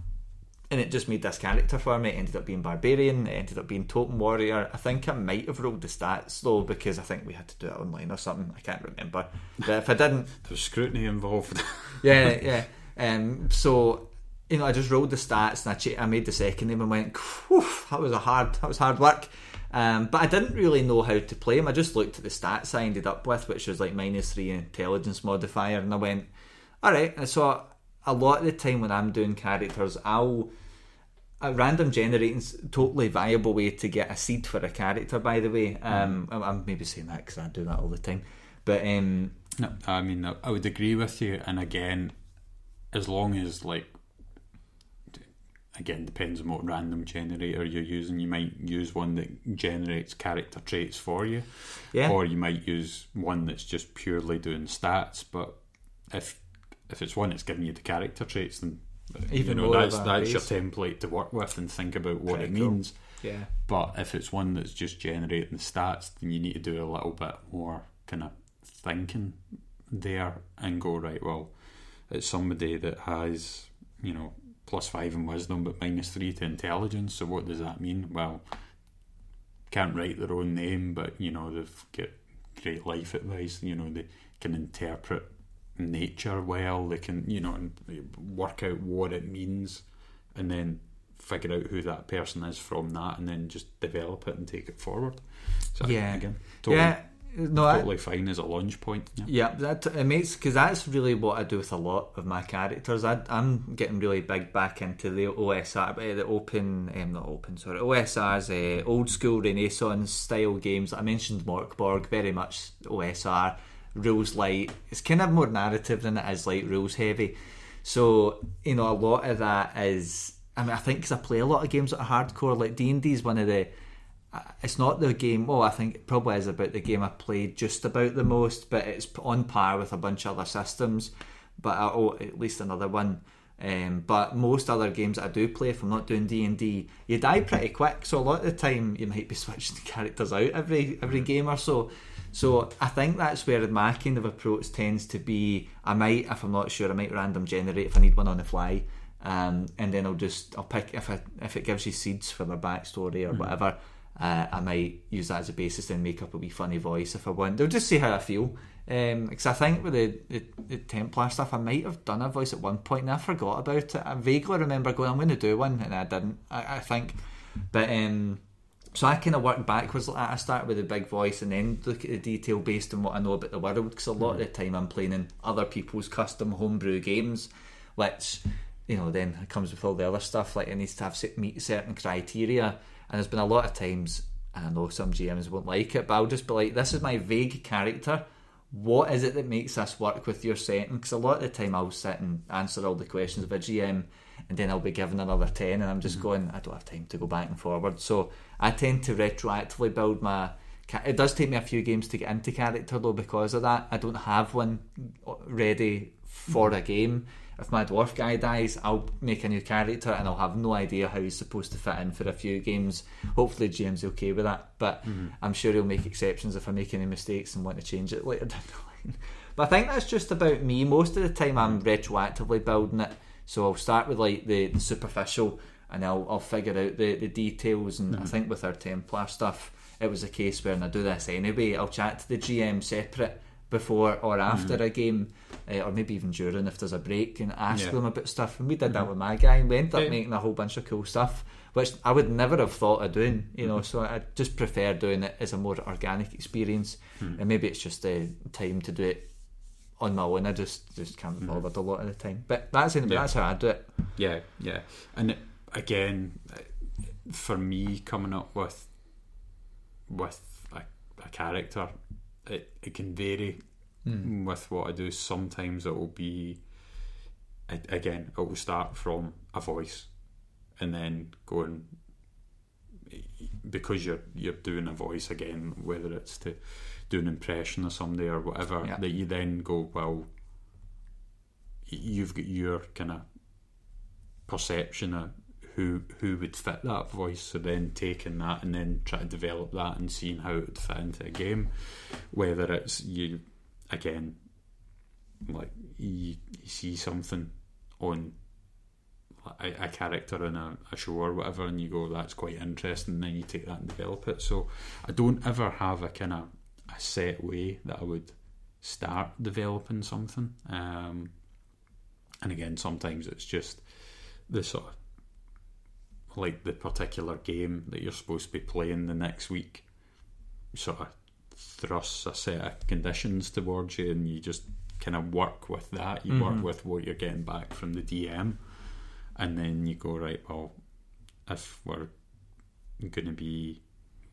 And it just made this character for me. It ended up being Barbarian. It ended up being Totem Warrior. I think I might have rolled the stats though because I think we had to do it online or something. I can't remember. But if I didn't... There's scrutiny involved. yeah, yeah. Um, so, you know, I just rolled the stats and I, ch- I made the second name and went, whew, that was a hard, that was hard work. Um, but I didn't really know how to play him. I just looked at the stats I ended up with, which was like minus three intelligence modifier, and I went, alright. And so a lot of the time when I'm doing characters, I'll... A random generating's totally viable way to get a seed for a character, by the way. Um, mm. I'm maybe saying that because I do that all the time. But um, no, I mean, I would agree with you. And again, as long as, like, again, depends on what random generator you're using. You might use one that generates character traits for you. Yeah. Or you might use one that's just purely doing stats. But if if it's one that's giving you the character traits, then even you know, that's that's your template to work with and think about what Pretty it means. Cool. Yeah. But if it's one that's just generating stats, then you need to do a little bit more kind of thinking there and go, right, well, it's somebody that has, you know, plus five in wisdom but minus three to intelligence. So what does that mean? Well, can't write their own name, but you know, they've got great life advice. You know, they can interpret nature well, they can, you know, work out what it means and then figure out who that person is from that and then just develop it and take it forward. So yeah, again, totally, yeah, no, totally I, fine as a launch point. Yeah, yeah that it makes, because that's really what I do with a lot of my characters. I, I'm getting really big back into the O S R, the open, um, not open, sorry, O S R's uh, old school Renaissance style games. I mentioned Morkborg, very much O S R. Rules light. It's kind of more narrative than it is like rules heavy. So, you know, a lot of that is, I mean, I think because I play a lot of games that are hardcore, like D and D is one of the, it's not the game, well, I think it probably is about the game I played just about the most, but it's on par with a bunch of other systems. But, oh, at least another one Um, but most other games that I do play, if I'm not doing D and D, you die pretty quick. So a lot of the time, you might be switching the characters out every every game or so. So I think that's where my kind of approach tends to be. I might, if I'm not sure, I might random generate if I need one on the fly, um, and then I'll just I'll pick if I, if it gives you seeds for their backstory or mm-hmm. whatever. Uh, I might use that as a basis and make up a wee funny voice if I want. They'll just see how I feel. Because um, I think with the, the, the Templar stuff, I might have done a voice at one point and I forgot about it. I vaguely remember going, I'm going to do one, and I didn't, I, I think. But um, so I kind of work backwards like that. I start with the big voice and then look at the detail based on what I know about the world. Because a lot mm. of the time I'm playing in other people's custom homebrew games, which, you know, then it comes with all the other stuff. Like it needs to have meet certain criteria. And there's been a lot of times, and I know some G Ms won't like it, but I'll just be like, this is my vague character. What is it that makes this work with your setting? Because a lot of the time I'll sit and answer all the questions of a G M, and then I'll be given another ten, and I'm just mm-hmm. going, I don't have time to go back and forward. So I tend to retroactively build my... It does take me a few games to get into character though because of that. I don't have one ready for mm-hmm. a game. If my dwarf guy dies, I'll make a new character and I'll have no idea how he's supposed to fit in for a few games. Hopefully G M's okay with that, but mm-hmm. I'm sure he'll make exceptions if I make any mistakes and want to change it later down the line. But I think that's just about me. Most of the time I'm retroactively building it, so I'll start with like the, the superficial and I'll, I'll figure out the, the details. And mm-hmm. I think with our Templar stuff, it was a case where, and I do this anyway, I'll chat to the G M separate before or after mm-hmm. a game, uh, or maybe even during if there's a break, and ask yeah. them about stuff. And we did mm-hmm. that with my guy, and we ended up yeah. making a whole bunch of cool stuff, which I would never have thought of doing, you know. Mm-hmm. So I just prefer doing it as a more organic experience, mm-hmm. and maybe it's just the time to do it on my own. I just just can't be bothered mm-hmm. a lot of the time. But that's in, yeah. that's how I do it. Yeah, yeah. And again, for me, coming up with with a, a character, it, it can vary mm. with what I do. Sometimes it will be, again, it will start from a voice and then going, because you're you're doing a voice again, whether it's to do an impression of somebody or whatever, yeah. that you then go, well, you've got your kind of perception of who who would fit that voice, so then taking that and then try to develop that and seeing how it would fit into a game, whether it's you again like you, you see something on a, a character in a, a show or whatever and you go, that's quite interesting, and then you take that and develop it. So I don't ever have a kind of a set way that I would start developing something, um, and again sometimes it's just the sort of like the particular game that you're supposed to be playing the next week sort of thrusts a set of conditions towards you, and you just kind of work with that. You mm-hmm. work with what you're getting back from the D M, and then you go, right, well, if we're going to be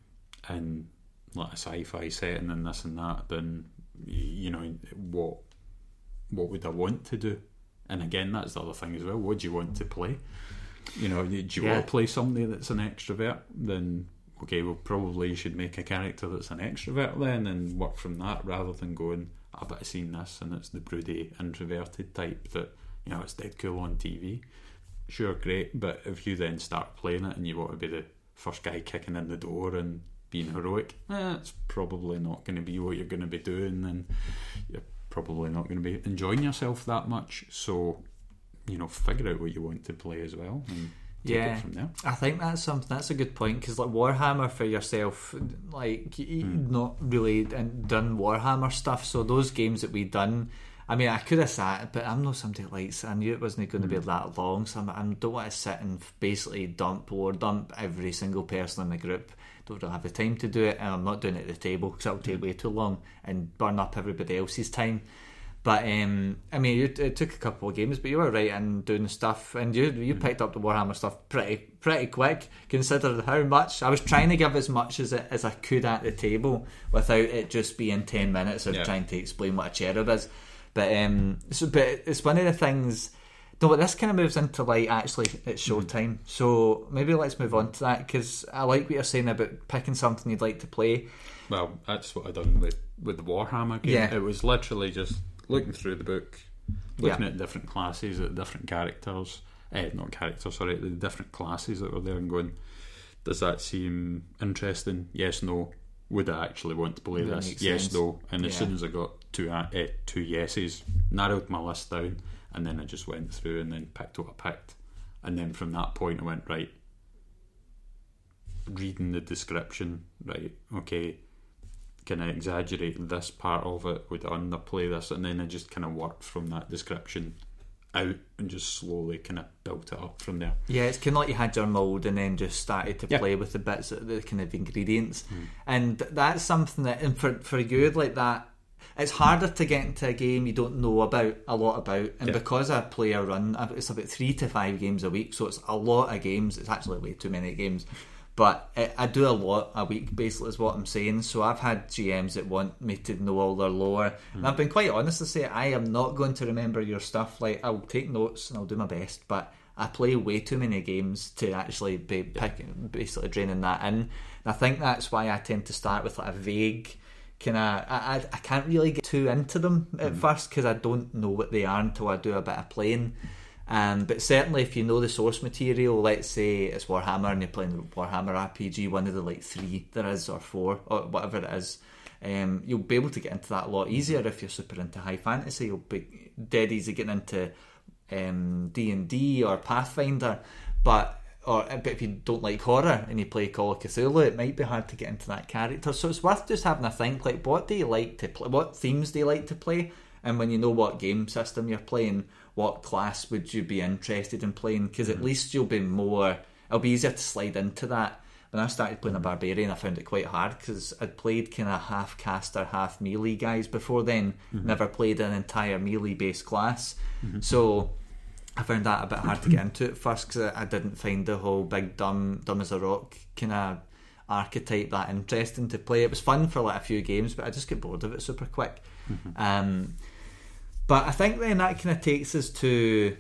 in like a sci-fi setting and this and that, then you know, what what would I want to do? And again, that's the other thing as well, what do you want to play? You know, do you yeah. want to play somebody that's an extrovert? Then okay, well probably you should make a character that's an extrovert then and work from that, rather than going, I bet I've seen this and it's the broody introverted type that, you know, it's dead cool on T V. Sure, great, but if you then start playing it and you want to be the first guy kicking in the door and being heroic, eh, it's probably not going to be what you're going to be doing, and you're probably not going to be enjoying yourself that much. So, you know, figure out what you want to play as well and take yeah, it from there. I think that's something, that's a good point, because like Warhammer for yourself, like mm. not really done Warhammer stuff, so those games that we done, I mean, I could have sat, but I'm not somebody that likes, I knew it wasn't going to mm. be that long, so I'm, I don't want to sit and basically dump or dump every single person in the group. Don't really have the time to do it, and I'm not doing it at the table because it'll take mm. way too long and burn up everybody else's time. But um, I mean, it, it took a couple of games, but you were right in doing stuff, and you you mm. picked up the Warhammer stuff pretty pretty quick, considering how much I was trying to give as much as it, as I could at the table without it just being ten minutes of yeah. trying to explain what a cherub is. But um, so but it's one of the things. No, but this kind of moves into like actually it's showtime. Mm. So maybe let's move on to that, because I like what you're saying about picking something you'd like to play. Well, that's what I done with with the Warhammer game. Yeah. It was literally just looking through the book, looking Yeah. at different classes, at different characters, eh, not characters, sorry, the different classes that were there, and going, does that seem interesting? Yes, no. Would I actually want to play That this? makes Yes, sense. no. And as Yeah. soon as I got two uh, eh, two yeses, narrowed my list down, and then I just went through and then picked what I picked. And then from that point I went, right, reading the description, right, okay, can I exaggerate this part of it? Would I underplay this? And then I just kind of worked from that description out and just slowly kind of built it up from there. Yeah, it's kind of like you had your mould and then just started to Yeah. play with the bits, the kind of ingredients. Mm. And that's something that, and for, for you, like that, it's harder to get into a game you don't know about a lot about. And Yeah. because I play a run, it's about three to five games a week, so it's a lot of games. It's actually way too many games. But I, I do a lot a week, basically, is what I'm saying. So I've had G Ms that want me to know all their lore. Mm. And I've been quite honest to say, I am not going to remember your stuff. Like, I'll take notes and I'll do my best, but I play way too many games to actually be picking, basically draining that in. And I think that's why I tend to start with like a vague kind of, I, I, I can't really get too into them at mm. first, because I don't know what they are until I do a bit of playing. Um, but certainly if you know the source material, let's say it's Warhammer and you're playing Warhammer R P G, one of the like three there is, or four, or whatever it is, um, you'll be able to get into that a lot easier. If you're super into high fantasy, you'll be dead easy getting into um, D and D or Pathfinder. But or but if you don't like horror and you play Call of Cthulhu, it might be hard to get into that character. So it's worth just having a think, like, what do you like to play, what themes do you like to play, and when you know what game system you're playing, what class would you be interested in playing? Because at least you'll be more, it'll be easier to slide into that. When I started playing a barbarian, I found it quite hard because I'd played kind of half caster, half melee guys before then. Mm-hmm. Never played an entire melee based class. Mm-hmm. So I found that a bit hard to get into at first, because I didn't find the whole big dumb dumb as a rock kind of archetype that interesting to play. It was fun for like a few games, but I just get bored of it super quick. Mm-hmm. Um, but I think then that kind of takes us to,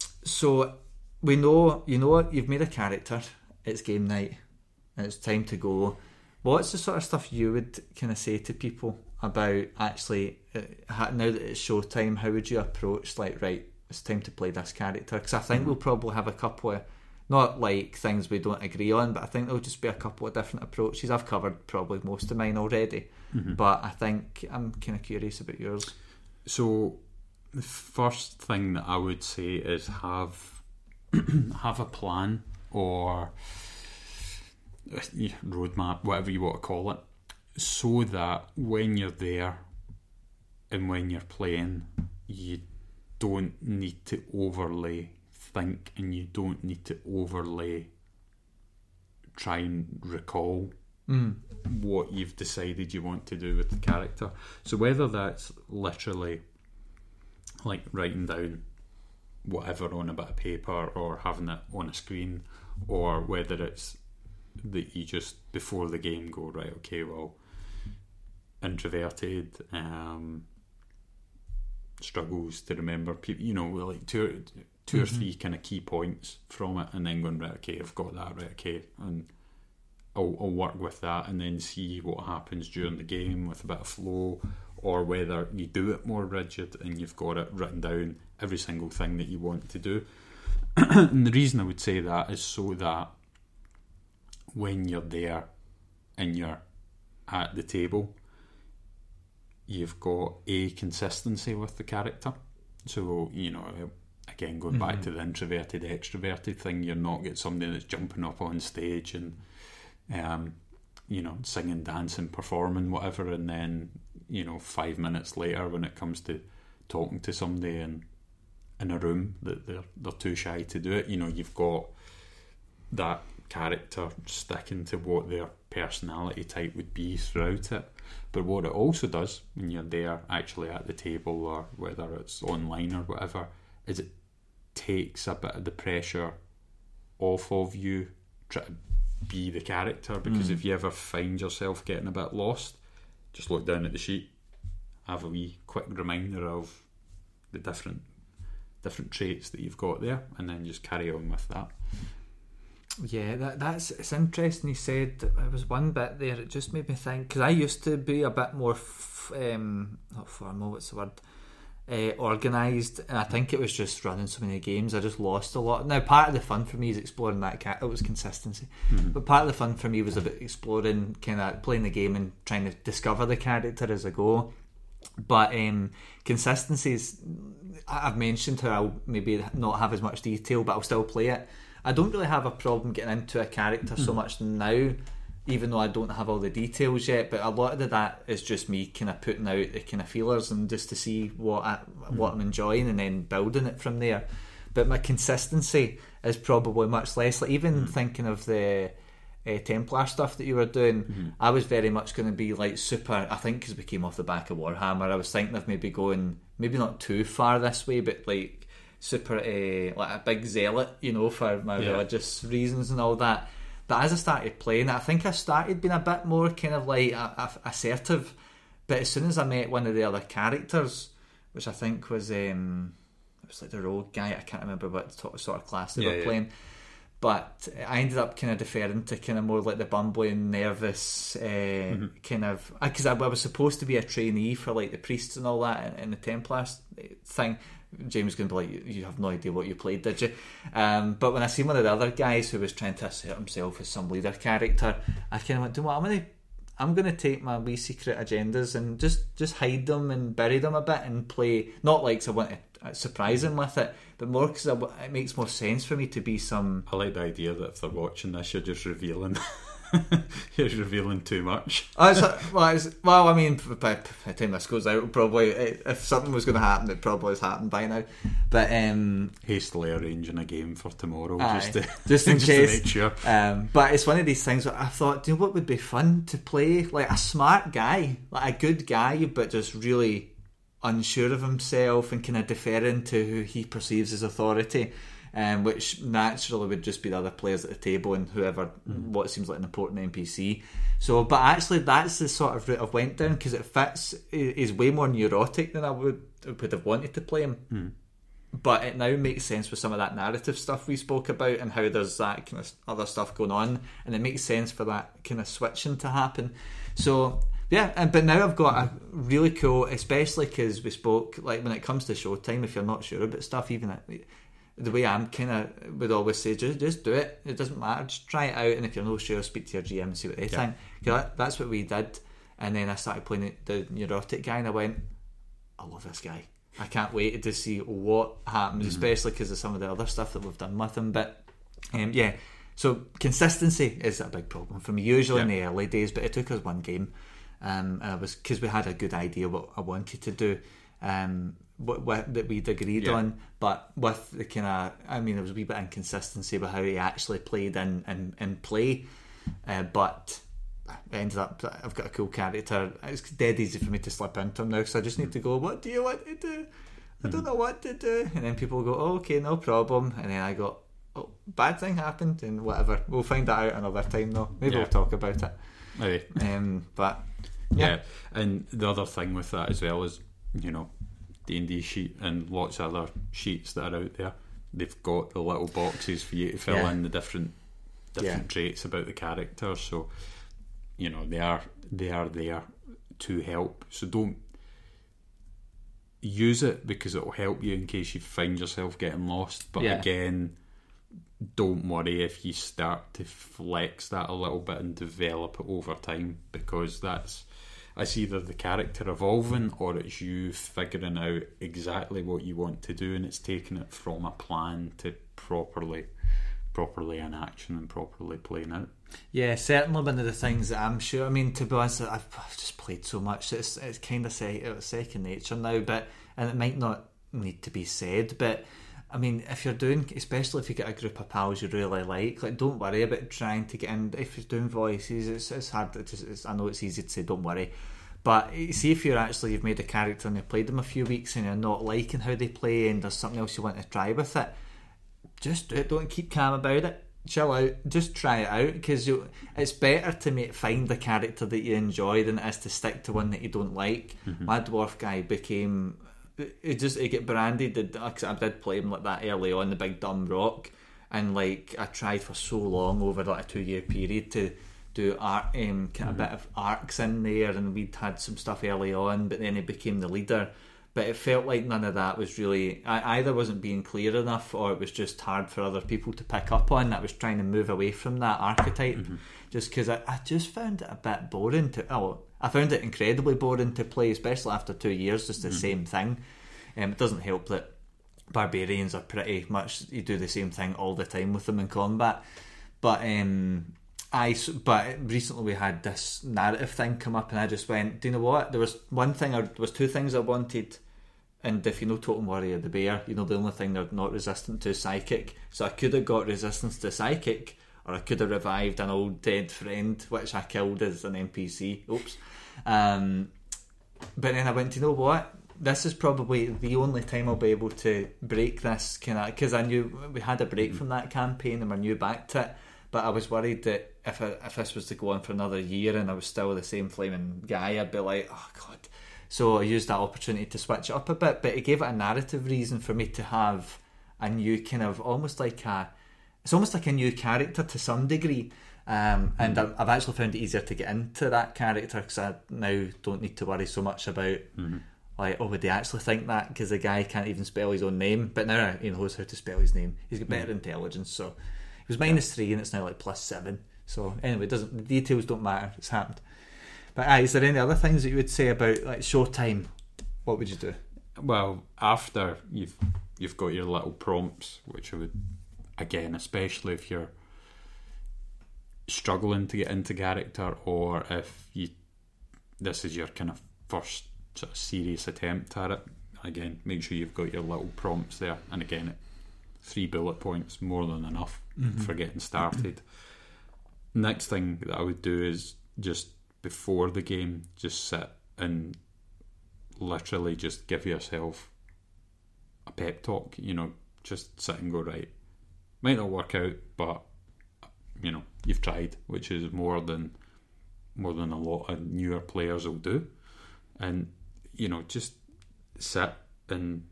so we know, you know, you've made a character, it's game night, and it's time to go. What's the sort of stuff you would kind of say to people about actually, uh, now that it's showtime, how would you approach, like, right, it's time to play this character? Because I think mm-hmm. we'll probably have a couple of, not like things we don't agree on, but I think there'll just be a couple of different approaches. I've covered probably most of mine already, mm-hmm. but I think I'm kind of curious about yours. So the first thing that I would say is have have a plan or roadmap, whatever you want to call it, so that when you're there and when you're playing, you don't need to overlay think and you don't need to overlay try and recall mm. what you've decided you want to do with the character. So whether that's literally like writing down whatever on a bit of paper or having it on a screen, or whether it's that you just before the game go, right, okay, well, introverted, um, struggles to remember people, you know, like two, two mm-hmm. or three kind of key points from it, and then going, right, okay, I've got that, right, okay, and I'll, I'll work with that, and then see what happens during the game with a bit of flow, or whether you do it more rigid and you've got it written down, every single thing that you want to do. And the reason I would say that is so that when you're there and you're at the table, you've got a consistency with the character. So, you know, again, going mm-hmm. back to the introverted extroverted thing, you're not get somebody that's jumping up on stage and um, you know, singing, dancing, performing, whatever, and then, you know, five minutes later when it comes to talking to somebody in in a room that they're they're too shy to do it. You know, you've got that character sticking to what their personality type would be throughout it. But what it also does when you're there actually at the table, or whether it's online or whatever, is it takes a bit of the pressure off of you try to be the character. Because mm. if you ever find yourself getting a bit lost, just look down at the sheet, have a wee quick reminder of the different different traits that you've got there, and then just carry on with that. Yeah, that that's it's interesting. You said there was one bit there. It just made me think, because I used to be a bit more f- um, not formal. What's the word? uh, organised, and I think it was just running so many games. I just lost a lot. Now, part of the fun for me is exploring that. Ca- it was consistency, mm-hmm. but part of the fun for me was about exploring, kind of playing the game and trying to discover the character as I go. But um, consistencies, I've mentioned how I'll maybe not have as much detail, but I'll still play it. I don't really have a problem getting into a character mm-hmm. so much now, even though I don't have all the details yet. But a lot of that is just me kind of putting out the kind of feelers and just to see what I, mm-hmm. what I'm enjoying and then building it from there. But my consistency is probably much less. Like even mm-hmm. thinking of the uh, Templar stuff that you were doing, mm-hmm. I was very much going to be like super. I think because we came off the back of Warhammer, I was thinking of maybe going maybe not too far this way, but like super uh, like a big zealot, you know, for my yeah. religious reasons and all that. But as I started playing, I think I started being a bit more kind of like a, a, assertive. But as soon as I met one of the other characters, which I think was um, it was like the rogue guy, I can't remember what sort of class they yeah, were yeah. playing. But I ended up kind of deferring to kind of more like the bumbling, nervous uh, mm-hmm. kind of, because I, I was supposed to be a trainee for like the priests and all that in, in the Templar thing. James was going to be like, you have no idea what you played, did you? Um, but when I seen one of the other guys who was trying to assert himself as some leader character, I kind of went, do you know what, I'm going to I'm going to take my wee secret agendas and just, just hide them and bury them a bit and play, not like I want to surprise him with it, but more because it makes more sense for me to be some... I like the idea that if they're watching this, you're just revealing... You're revealing too much. Oh, it's, well, it's, well, I mean, by the time this goes out, probably if something was going to happen, it probably has happened by now. But um, hastily arranging a game for tomorrow, aye, just to just in just case. To make sure. Um, but it's one of these things where I thought, do you know what would be fun to play? Like a smart guy, like a good guy, but just really unsure of himself and kind of deferring to who he perceives as authority. Um, which naturally would just be the other players at the table and whoever, mm. what seems like an important N P C. So, but actually, that's the sort of route I've went down because it fits. He's way more neurotic than I would would have wanted to play him. Mm. But it now makes sense with some of that narrative stuff we spoke about and how there's that kind of other stuff going on, and it makes sense for that kind of switching to happen. So. Yeah, and but now I've got a really cool, especially because we spoke like when it comes to showtime. If you're not sure about stuff, even at, the way I'm kind of would always say, just just do it. It doesn't matter. Just try it out, and if you're not sure, speak to your G M and see what they yeah. think. That, that's what we did. And then I started playing the neurotic guy, and I went, I love this guy. I can't wait to see what happens, mm-hmm. especially because of some of the other stuff that we've done with him. But um, yeah, so consistency is a big problem for me. Usually yeah. in the early days, but it took us one game. Um, and it was because we had a good idea what I wanted to do. Um, What, what that we'd agreed yeah. on, but with the kind of, I mean, there was a wee bit of inconsistency with how he actually played in in, in play, uh, but it ended up, I've got a cool character. It's dead easy for me to slip into him now, so I just need to go, what do you want to do? I don't know what to do. And then people go, oh, okay, no problem. And then I go, oh, bad thing happened, and whatever. We'll find that out another time though. Maybe yeah. we'll talk about it. Maybe. Um, but yeah. yeah, and the other thing with that as well is, you know, D and D sheet and lots of other sheets that are out there, they've got the little boxes for you to fill yeah. in the different different yeah. traits about the character. So, you know, they are they are there to help. So don't use it because it will help you in case you find yourself getting lost. But yeah. again, don't worry if you start to flex that a little bit and develop it over time, because that's it's either the character evolving or it's you figuring out exactly what you want to do, and it's taking it from a plan to properly properly in action and properly playing out. Yeah, certainly one of the things that I'm sure, I mean, to be honest, I've, I've just played so much, it's it's kind of say, it's second nature now, but and it might not need to be said, but I mean, if you're doing, especially if you get a group of pals you really like, like don't worry about trying to get in. If you're doing voices, it's it's hard. To just, it's, I know it's easy to say don't worry, but see if you're actually you've made a character and you've played them a few weeks and you're not liking how they play and there's something else you want to try with it, just do it. Don't keep calm about it. Chill out. Just try it out, because it's better to make, find the character that you enjoy than it is to stick to one that you don't like. Mm-hmm. My dwarf guy became. It just it get branded. I did play him like that early on, the big dumb rock, and like I tried for so long over like a two year period to do art, um, kind of mm-hmm. bit of arcs in there, and we'd had some stuff early on, but then he became the leader. but it felt like none of that was really, I either wasn't being clear enough, or it was just hard for other people to pick up on. That was trying to move away from that archetype, mm-hmm. just because I, I just found it a bit boring to. Oh, I found it incredibly boring to play, especially after two years, just the mm-hmm. same thing. Um, it doesn't help that barbarians are pretty much, you do the same thing all the time with them in combat. But um, I, but recently we had this narrative thing come up, and I just went, do you know what? There was one thing, or there was two things I wanted. And if you know Totem Warrior the Bear, you know the only thing they're not resistant to is Psychic. So I could have got resistance to Psychic, or I could have revived an old dead friend, which I killed as an N P C. Oops. Um, but then I went, you know what? This is probably the only time I'll be able to break this kind of, because I knew we had a break from that campaign and we're new back to it. But I was worried that if I, if this was to go on for another year and I was still the same flaming guy, I'd be like, oh god. So I used that opportunity to switch it up a bit, but it gave it a narrative reason for me to have a new kind of, almost like a, it's almost like a new character to some degree. Um, and mm-hmm. I've actually found it easier to get into that character because I now don't need to worry so much about mm-hmm. like, oh, would they actually think that? Because the guy can't even spell his own name, but now he knows how to spell his name. He's got better mm-hmm. intelligence, so it was minus three and it's now like plus seven. So anyway, it doesn't, the details don't matter. It's happened. But uh, is there any other things that you would say about like showtime? What would you do? Well, after you've you've got your little prompts, which I would, again, especially if you're struggling to get into character, or if you this is your kind of first sort of serious attempt at it, again, make sure you've got your little prompts there. And again, three bullet points, more than enough mm-hmm. for getting started. Next thing that I would do is just before the game, just sit and literally just give yourself a pep talk. You know, just sit and go, right, might not work out, but you know, you've tried, which is more than more than a lot of newer players will do. And you know, just sit and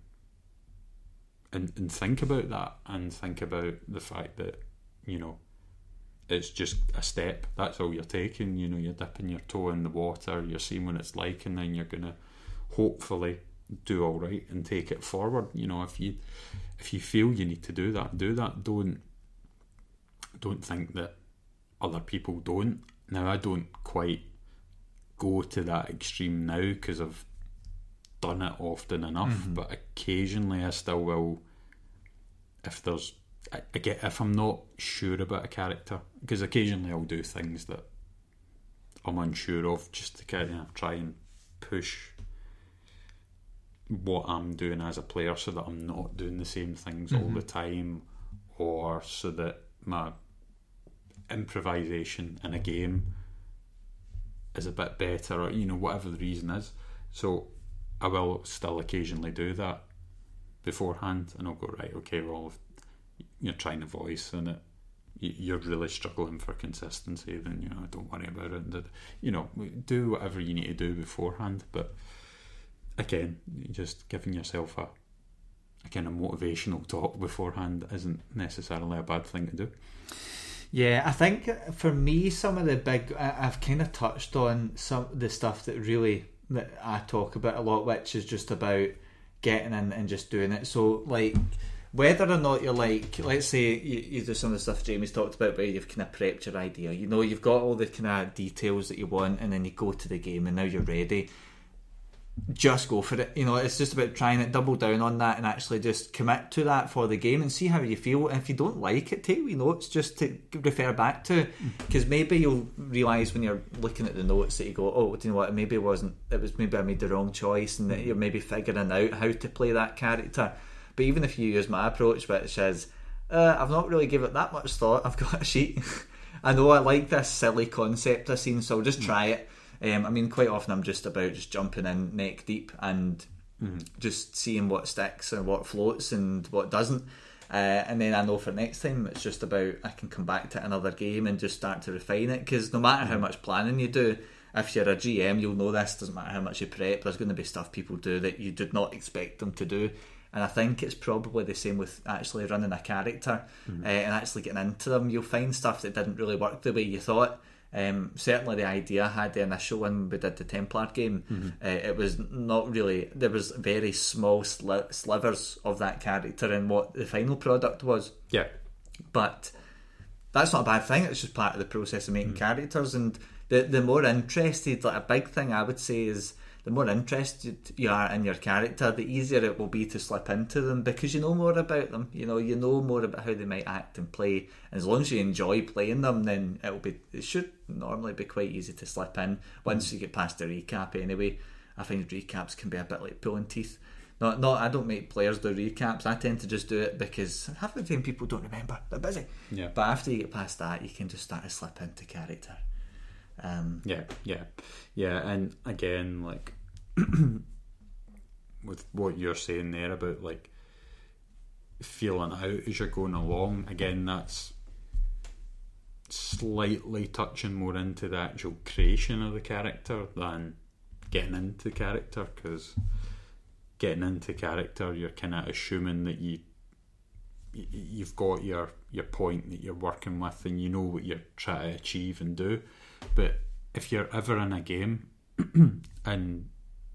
and and think about that, and think about the fact that, you know, it's just a step. That's all you're taking. You know, you're dipping your toe in the water, you're seeing what it's like, and then you're going to hopefully do all right and take it forward. You know, if you if you feel you need to do that, do that. Don't don't think that other people don't. Now, I don't quite go to that extreme now because I've done it often enough, mm-hmm. but occasionally I still will. If there's I, I get if I'm not sure about a character, because occasionally I'll do things that I'm unsure of, just to kind of try and push what I'm doing as a player, so that I'm not doing the same things mm-hmm. all the time, or so that my improvisation in a game is a bit better, or you know, whatever the reason is. So I will still occasionally do that beforehand, and I'll go, right, okay, well, if you're trying to voice and it, you're really struggling for consistency, then, you know, don't worry about it. You know, do whatever you need to do beforehand. But again, just giving yourself a, a kind of motivational talk beforehand isn't necessarily a bad thing to do. Yeah, I think for me, some of the big, I've kind of touched on some of the stuff that really that I talk about a lot, which is just about getting in and just doing it. So, like, whether or not you're like, let's say you, you do some of the stuff Jamie's talked about, where you've kind of prepped your idea, you know, you've got all the kind of details that you want, and then you go to the game and now you're ready. Just go for it. You know, it's just about trying it, double down on that, and actually just commit to that for the game and see how you feel. And if you don't like it, take wee notes just to refer back to, because maybe you'll realise when you're looking at the notes that you go, oh, do you know what, maybe it wasn't, it was maybe I made the wrong choice, and that you're maybe figuring out how to play that character. But even if you use my approach, which is uh, I've not really given it that much thought, I've got a sheet, I know I like this silly concept I've seen, so I'll just try it. Um, I mean, quite often I'm just about just jumping in neck deep and mm-hmm. just seeing what sticks and what floats and what doesn't. Uh, and then I know for next time it's just about, I can come back to another game and just start to refine it. Because no matter how much planning you do, if you're a G M, you'll know this, doesn't matter how much you prep, there's going to be stuff people do that you did not expect them to do. And I think it's probably the same with actually running a character mm-hmm. uh, and actually getting into them. You'll find stuff that didn't really work the way you thought. Um, certainly the idea I had the initial one we did the Templar game, mm-hmm. uh, it was not really, there was very small sli- slivers of that character in what the final product was. Yeah. But that's not a bad thing, it's just part of the process of making mm-hmm. characters. And the, the more interested, like a big thing I would say is, the more interested you are in your character, the easier it will be to slip into them, because you know more about them. You know, you know more about how they might act and play. And as long as you enjoy playing them, then it'll be. It should normally be quite easy to slip in once mm. you get past the recap. Anyway, I find recaps can be a bit like pulling teeth. Not, not. I don't make players do recaps. I tend to just do it because half the time people don't remember. They're busy. Yeah. But after you get past that, you can just start to slip into character. Um, yeah, yeah, yeah, and again, like with what you're saying there about like feeling out as you're going along, again, that's slightly touching more into the actual creation of the character than getting into character, because getting into character, you're kind of assuming that you you've got your your point that you're working with, and you know what you're trying to achieve and do. But if you're ever in a game and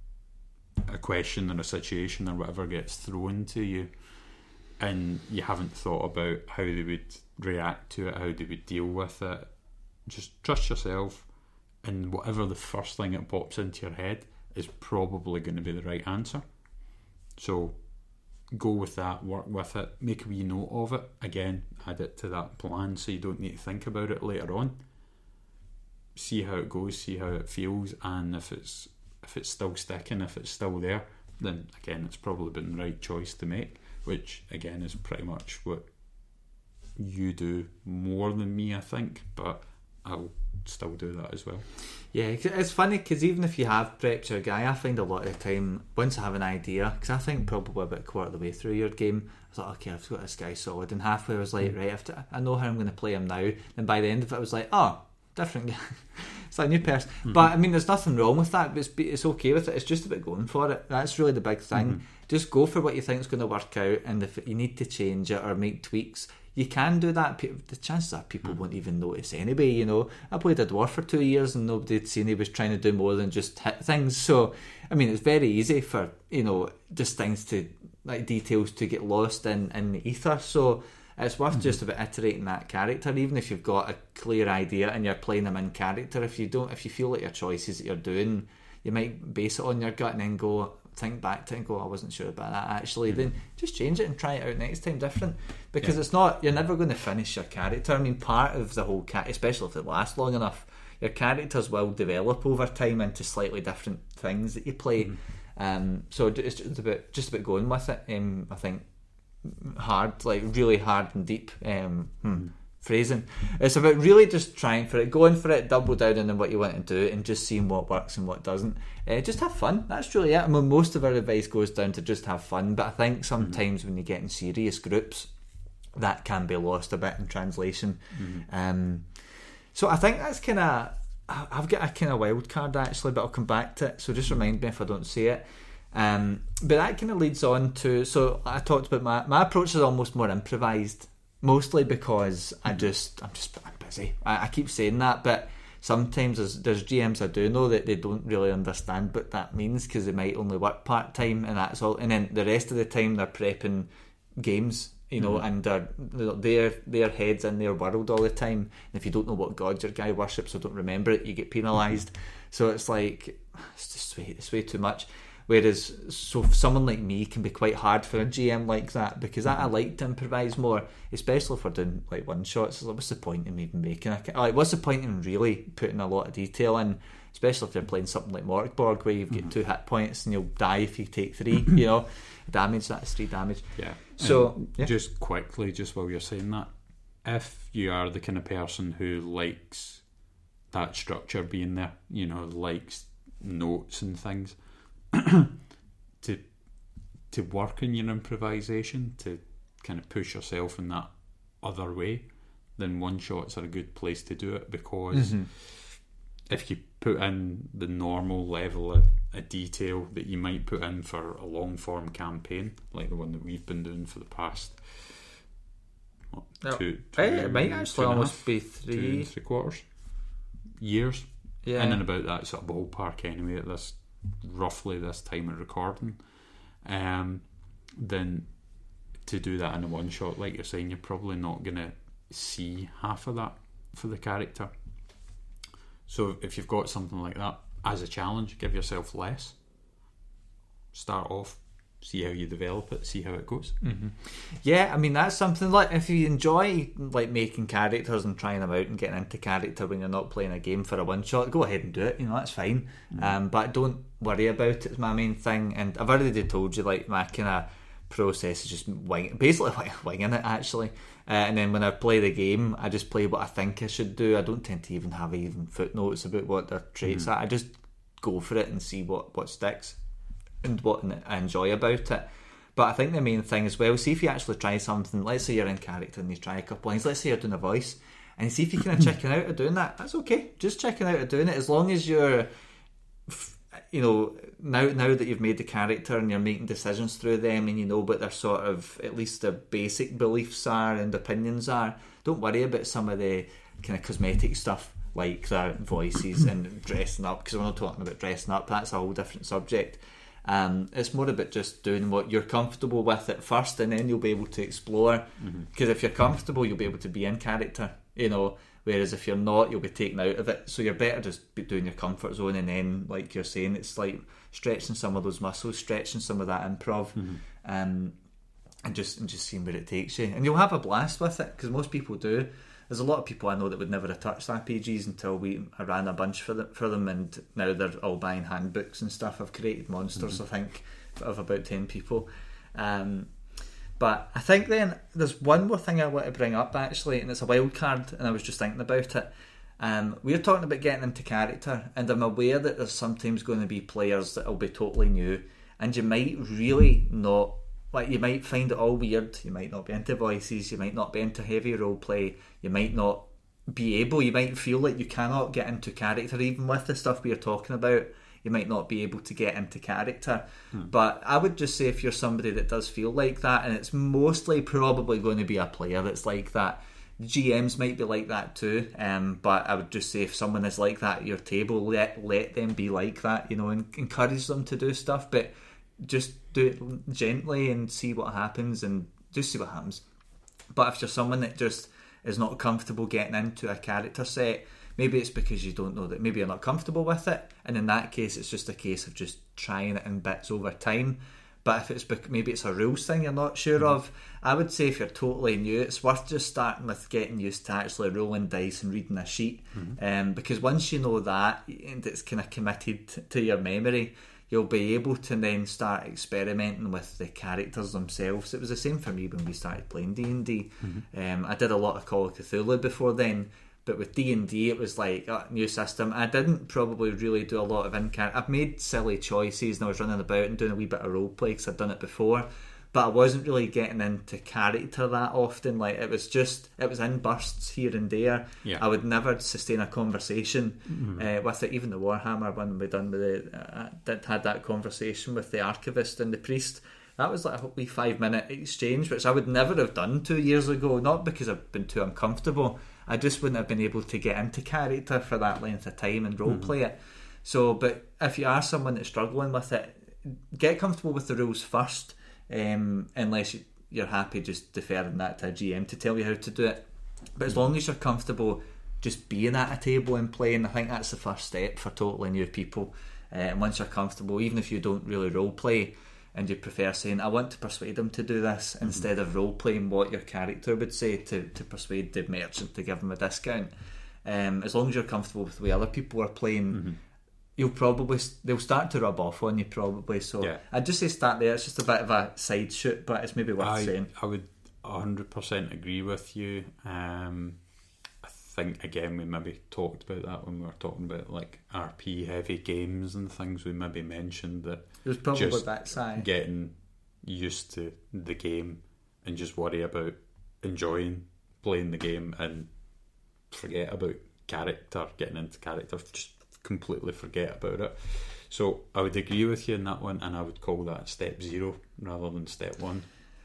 a question or a situation or whatever gets thrown to you, and you haven't thought about how they would react to it, how they would deal with it, just trust yourself, and whatever the first thing that pops into your head is probably going to be the right answer. So go with that, work with it, make a wee note of it, again, add it to that plan so you don't need to think about it later on. See how it goes, see how it feels, and if it's if it's still sticking, if it's still there, then again it's probably been the right choice to make, which again is pretty much what you do more than me, I think, but I'll still do that as well. Yeah, it's funny because even if you have prepped your guy, I find a lot of the time once I have an idea, because I think probably about a quarter of the way through your game I was like, okay, I've got this guy solid, and halfway I was like, right, I've to, I know how I'm going to play him now, and by the end of it I was like, oh, different guy. It's like a new person. Mm-hmm. But I mean, there's nothing wrong with that. It's, it's okay with it. It's just about going for it. That's really the big thing. Mm-hmm. Just go for what you think is going to work out, and if you need to change it or make tweaks, you can do that. The chances are people mm-hmm. won't even notice anyway. You know, I played a dwarf for two years and nobody had seen he was trying to do more than just hit things. So I mean, it's very easy for, you know, just things to, like, details to get lost in, in the ether. So it's worth mm-hmm. just about iterating that character, even if you've got a clear idea and you're playing them in character. If you don't, if you feel like your choices that you're doing, you might base it on your gut and then go think back to it and go, I wasn't sure about that actually. Mm-hmm. Then just change it and try it out next time different, because yeah. it's not, you're never going to finish your character. I mean, part of the whole cat, especially if it lasts long enough, your characters will develop over time into slightly different things that you play. Mm-hmm. Um, so it's just about just about going with it. Um, I think hard, like really hard and deep um, hmm, phrasing. It's about really just trying for it, going for it, double down on what you want to do, and just seeing what works and what doesn't. Uh, just have fun. That's really it. I mean, most of our advice goes down to just have fun, but I think sometimes mm-hmm. when you get in serious groups, that can be lost a bit in translation. Mm-hmm. Um, so I think that's kind of, I've got a kind of wild card actually, but I'll come back to it. So just remind me if I don't say it. Um, but that kind of leads on to, so I talked about my my approach is almost more improvised, mostly because I just I'm just I'm busy. I, I keep saying that, but sometimes there's, there's G Ms I do know that they don't really understand what that means, because they might only work part time and that's all, and then the rest of the time they're prepping games, you know, mm-hmm. and they're, their their heads in their world all the time. And if you don't know what god your guy worships or don't remember it, you get penalised. Mm-hmm. So it's like it's just way it's way too much. Whereas, so someone like me can be quite hard for a G M like that, because I, I like to improvise more, especially if we're doing like one shots. Like, what's the point in even making a like? What's the point in really putting a lot of detail in, especially if you're playing something like Morkborg, where you've got mm-hmm. two hit points and you'll die if you take three. You know, damage, that's three damage. Yeah. So yeah. Just quickly, just while you're saying that, if you are the kind of person who likes that structure being there, you know, likes notes and things. to to work in your improvisation, to kind of push yourself in that other way, then one shots are a good place to do it, because mm-hmm. if you put in the normal level of, of detail that you might put in for a long form campaign like the one that we've been doing for the past what, no. two, two it might actually almost half, be three two and three quarters years, Yeah. in and about that sort of ballpark anyway. At this roughly this time of recording, um, then to do that in a one shot, like you're saying, you're probably not going to see half of that for the character. So if you've got something like that as a challenge, give yourself less. Start off, see how you develop it, see how it goes. Mm-hmm. Yeah, I mean, that's something like, if you enjoy like making characters and trying them out and getting into character when you're not playing a game for a one shot, go ahead and do it, you know, that's fine. Mm-hmm. Um, but don't worry about it, is my main thing. And I've already told you, like, my kind of process is just wing, basically winging it, actually. Uh, and then when I play the game, I just play what I think I should do. I don't tend to even have even footnotes about what their traits mm-hmm. are. I just go for it and see what, what sticks and what I enjoy about it. But I think the main thing as well, see if you actually try something, let's say you're in character and you try a couple lines, let's say you're doing a voice, and see if you kind of chicken out of doing that. That's okay, just checking out of doing it, as long as you're, you know, now now that you've made the character and you're making decisions through them, and you know what their sort of, at least their basic beliefs are and opinions are, don't worry about some of the kind of cosmetic stuff like their voices and dressing up, because we're not talking about dressing up, that's a whole different subject. Um, it's more about just doing what you're comfortable with at first, and then you'll be able to explore, because mm-hmm. if you're comfortable, you'll be able to be in character, you know, whereas if you're not, you'll be taken out of it. So you're better just be doing your comfort zone, and then, like you're saying, it's like stretching some of those muscles, stretching some of that improv, mm-hmm. um, and just and just seeing where it takes you, and you'll have a blast with it, because most people do. There's a lot of people I know that would never have touched R P Gs until we I ran a bunch for them, for them, and now they're all buying handbooks and stuff. I've created monsters, mm-hmm. I think, of about ten people. Um, but I think then there's one more thing I want to bring up, actually, and it's a wild card, and I was just thinking about it. Um, we're talking about getting into character, and I'm aware that there's sometimes going to be players that will be totally new, and you might really not. Like, you might find it all weird, you might not be into voices, you might not be into heavy roleplay, you might not be able, you might feel like you cannot get into character, even with the stuff we are talking about, you might not be able to get into character. Hmm. But I would just say, if you're somebody that does feel like that, and it's mostly probably going to be a player that's like that, G Ms might be like that too, um, but I would just say, if someone is like that at your table, let, let them be like that, you know, and encourage them to do stuff, but just do it gently and see what happens, and just see what happens. But if you're someone that just is not comfortable getting into a character set, maybe it's because you don't know that, maybe you're not comfortable with it, and in that case it's just a case of just trying it in bits over time. But if it's maybe it's a rules thing you're not sure mm. of, I would say if you're totally new, it's worth just starting with getting used to actually rolling dice and reading a sheet, mm. um, because once you know that, and it's kind of committed to your memory, you'll be able to then start experimenting with the characters themselves. It was the same for me when we started playing D and D. Mm-hmm. Um, I did a lot of Call of Cthulhu before then, but with D and D it was like a new system. I didn't probably really do a lot of in-character. I've made silly choices and I was running about and doing a wee bit of roleplay because I'd done it before, but I wasn't really getting into character that often. Like, it was just, it was in bursts here and there. Yeah. I would never sustain a conversation mm-hmm. uh, with it. Even the Warhammer one we done with the, uh, did had that conversation with the archivist and the priest. That was like a wee five minute exchange, which I would never have done two years ago. Not because I've been too uncomfortable. I just wouldn't have been able to get into character for that length of time and role play mm-hmm. it. So, but if you are someone that's struggling with it, get comfortable with the rules first. Um, unless you're happy just deferring that to a G M to tell you how to do it. But as long as you're comfortable just being at a table and playing, I think that's the first step for totally new people. Uh, and once you're comfortable, even if you don't really role play and you prefer saying, I want to persuade them to do this, mm-hmm. instead of role playing what your character would say to, to persuade the merchant to give them a discount, um, as long as you're comfortable with the way other people are playing, mm-hmm. you'll probably, they'll start to rub off on you probably. So yeah. I'd just say start there. It's just a bit of a side shoot, but it's maybe worth I, saying. I would one hundred percent agree with you. um, I think again we maybe talked about that when we were talking about like R P heavy games and things. We maybe mentioned that it was probably just that side, getting used to the game and just worry about enjoying playing the game and forget about character, getting into character, just completely forget about it. So I would agree with you in that one, and I would call that step zero rather than step one.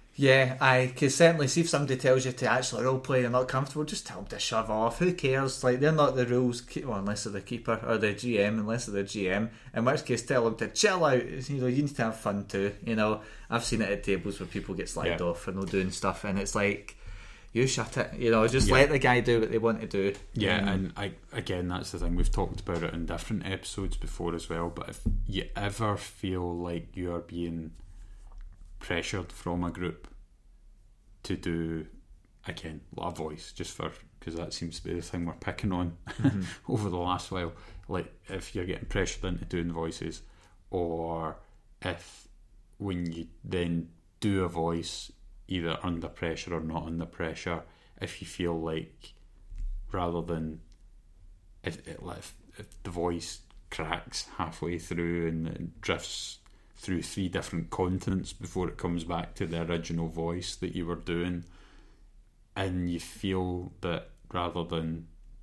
Yeah, I can certainly see if somebody tells you to actually role play and you're not comfortable, just tell them to shove off. Who cares? Like, they're not the rules, well, unless they're the keeper or the G M, unless they're the G M. In which case, tell them to chill out. You know, you need to have fun too. You know, I've seen it at tables where people get slagged yeah. off for not doing stuff, and it's like, you shut it. You know, just yeah. let the guy do what they want to do. Yeah, um, and I again, that's the thing. We've talked about it in different episodes before as well. But if you ever feel like you are being pressured from a group to do, again, a voice, just for, because that seems to be the thing we're picking on mm-hmm. over the last while, like if you're getting pressured into doing voices, or if when you then do a voice, either under pressure or not under pressure, if you feel like, rather than if, if, if the voice cracks halfway through and it drifts through three different continents before it comes back to the original voice that you were doing, and you feel that rather than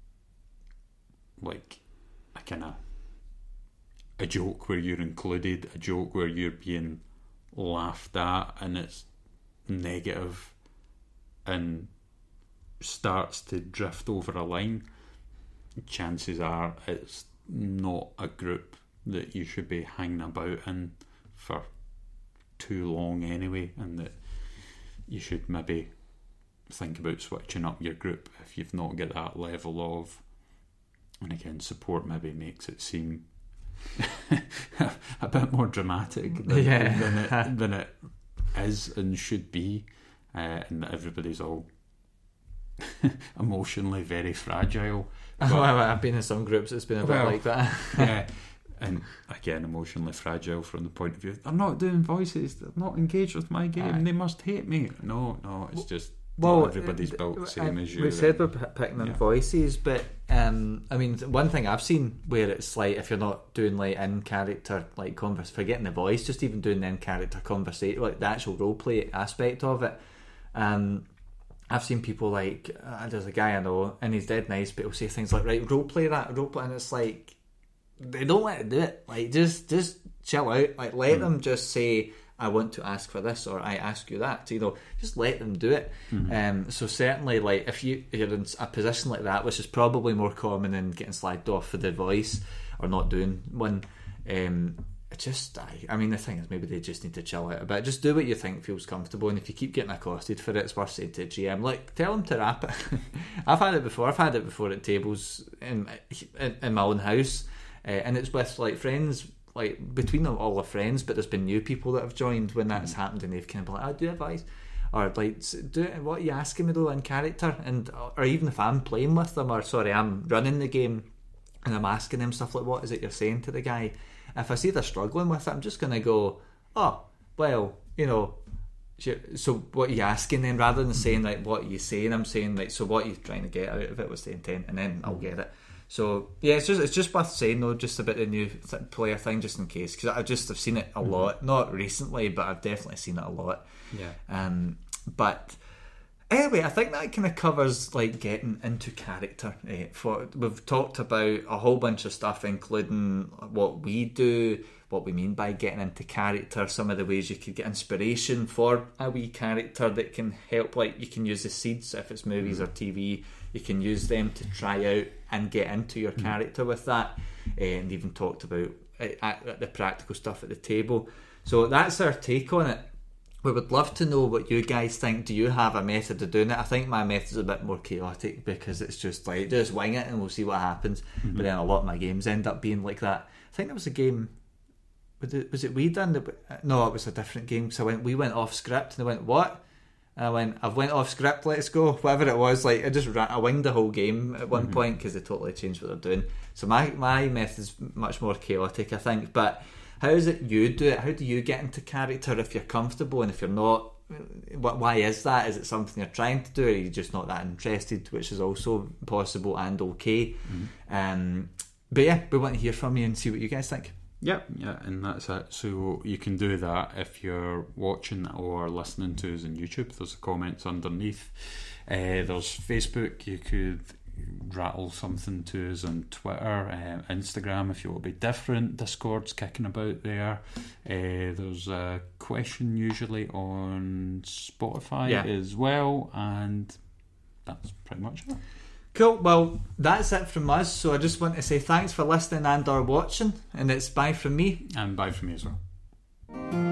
like a kind of a joke where you're included, a joke where you're being laughed at and it's negative and starts to drift over a line, chances are it's not a group that you should be hanging about in for too long anyway, and that you should maybe think about switching up your group if you've not got that level of, and again, support maybe makes it seem a bit more dramatic than, yeah. than, it, than it is and should be, uh, and that everybody's all emotionally very fragile. But, well, I've been in some groups that's been a well, bit like that. Yeah. And again, emotionally fragile from the point of view, they're not doing voices, they're not engaged with my game, Aye. They must hate me. No, no, it's just well, not everybody's uh, built the same uh, as you. We said we're picking on yeah. voices, but um, I mean, one thing I've seen where it's like, if you're not doing like in character, like converse, forgetting the voice, just even doing the in character conversation, like the actual role play aspect of it. Um, I've seen people like, uh, there's a guy I know, and he's dead nice, but he'll say things like, right, role play that, role play, and it's like, they don't let it do it. Like, just just chill out. Like, let mm. them just say, I want to ask for this, or I ask you that. You know, just let them do it. Mm-hmm. Um, so certainly, like, if you, you're in a position like that, which is probably more common than getting slagged off for the voice or not doing one, um, it just, I, I mean, the thing is, maybe they just need to chill out a bit. Just do what you think feels comfortable, and if you keep getting accosted for it, it's worth saying to the G M, like, tell them to wrap it. I've had it before. I've had it before at tables in in, in my own house. Uh, and it's with like friends, like between them, all the friends, but there's been new people that have joined when that's mm. happened, and they've kind of been like, oh, do advice, or like, do what are you asking me though in character, and or even if I'm playing with them, or sorry, I'm running the game and I'm asking them stuff like, what is it you're saying to the guy? If I see they're struggling with it, I'm just gonna go, oh, well, you know, so what are you asking then, rather than saying like, what are you saying, I'm saying like, so what are you trying to get out of it, was the intent, and then I'll get it. So yeah, it's just it's just worth saying though, just about the new th- player thing, just in case, because I just have seen it a mm-hmm. lot, not recently, but I've definitely seen it a lot. Yeah. Um. But anyway, I think that kind of covers like getting into character. Eh? For we've talked about a whole bunch of stuff, including what we do, what we mean by getting into character, some of the ways you could get inspiration for a wee character that can help. Like, you can use the seeds if it's movies mm-hmm. or T V. You can use them to try out and get into your character with that, and even talked about uh, the practical stuff at the table. So that's our take on it. We would love to know what you guys think. Do you have a method of doing it? I think my method's a bit more chaotic, because it's just like, just wing it and we'll see what happens. Mm-hmm. But then a lot of my games end up being like that. I think there was a game, was it, was it we done? That, no, it was a different game. So I went, we went off script, and they went, what? And I went, I've went off script, let's go. Whatever it was, like, I just ran, I winged the whole game at one mm-hmm. point, because they totally changed what they're doing. So my, my method's much more chaotic, I think. But how is it you do it? How do you get into character if you're comfortable, and if you're not, why is that? Is it something you're trying to do, or are you just not that interested, which is also possible and okay. Mm-hmm. Um, but yeah, we want to hear from you and see what you guys think. Yeah, yeah, and that's it. So you can do that if you're watching or listening to us on YouTube. There's comments underneath. Uh, there's Facebook. You could rattle something to us on Twitter, uh, Instagram if you want to be different. Discord's kicking about there. Uh, there's a question usually on Spotify Yeah. as well, and that's pretty much it. Cool, well, that's it from us. So I just want to say thanks for listening and or watching, and it's bye from me. And bye from me as well.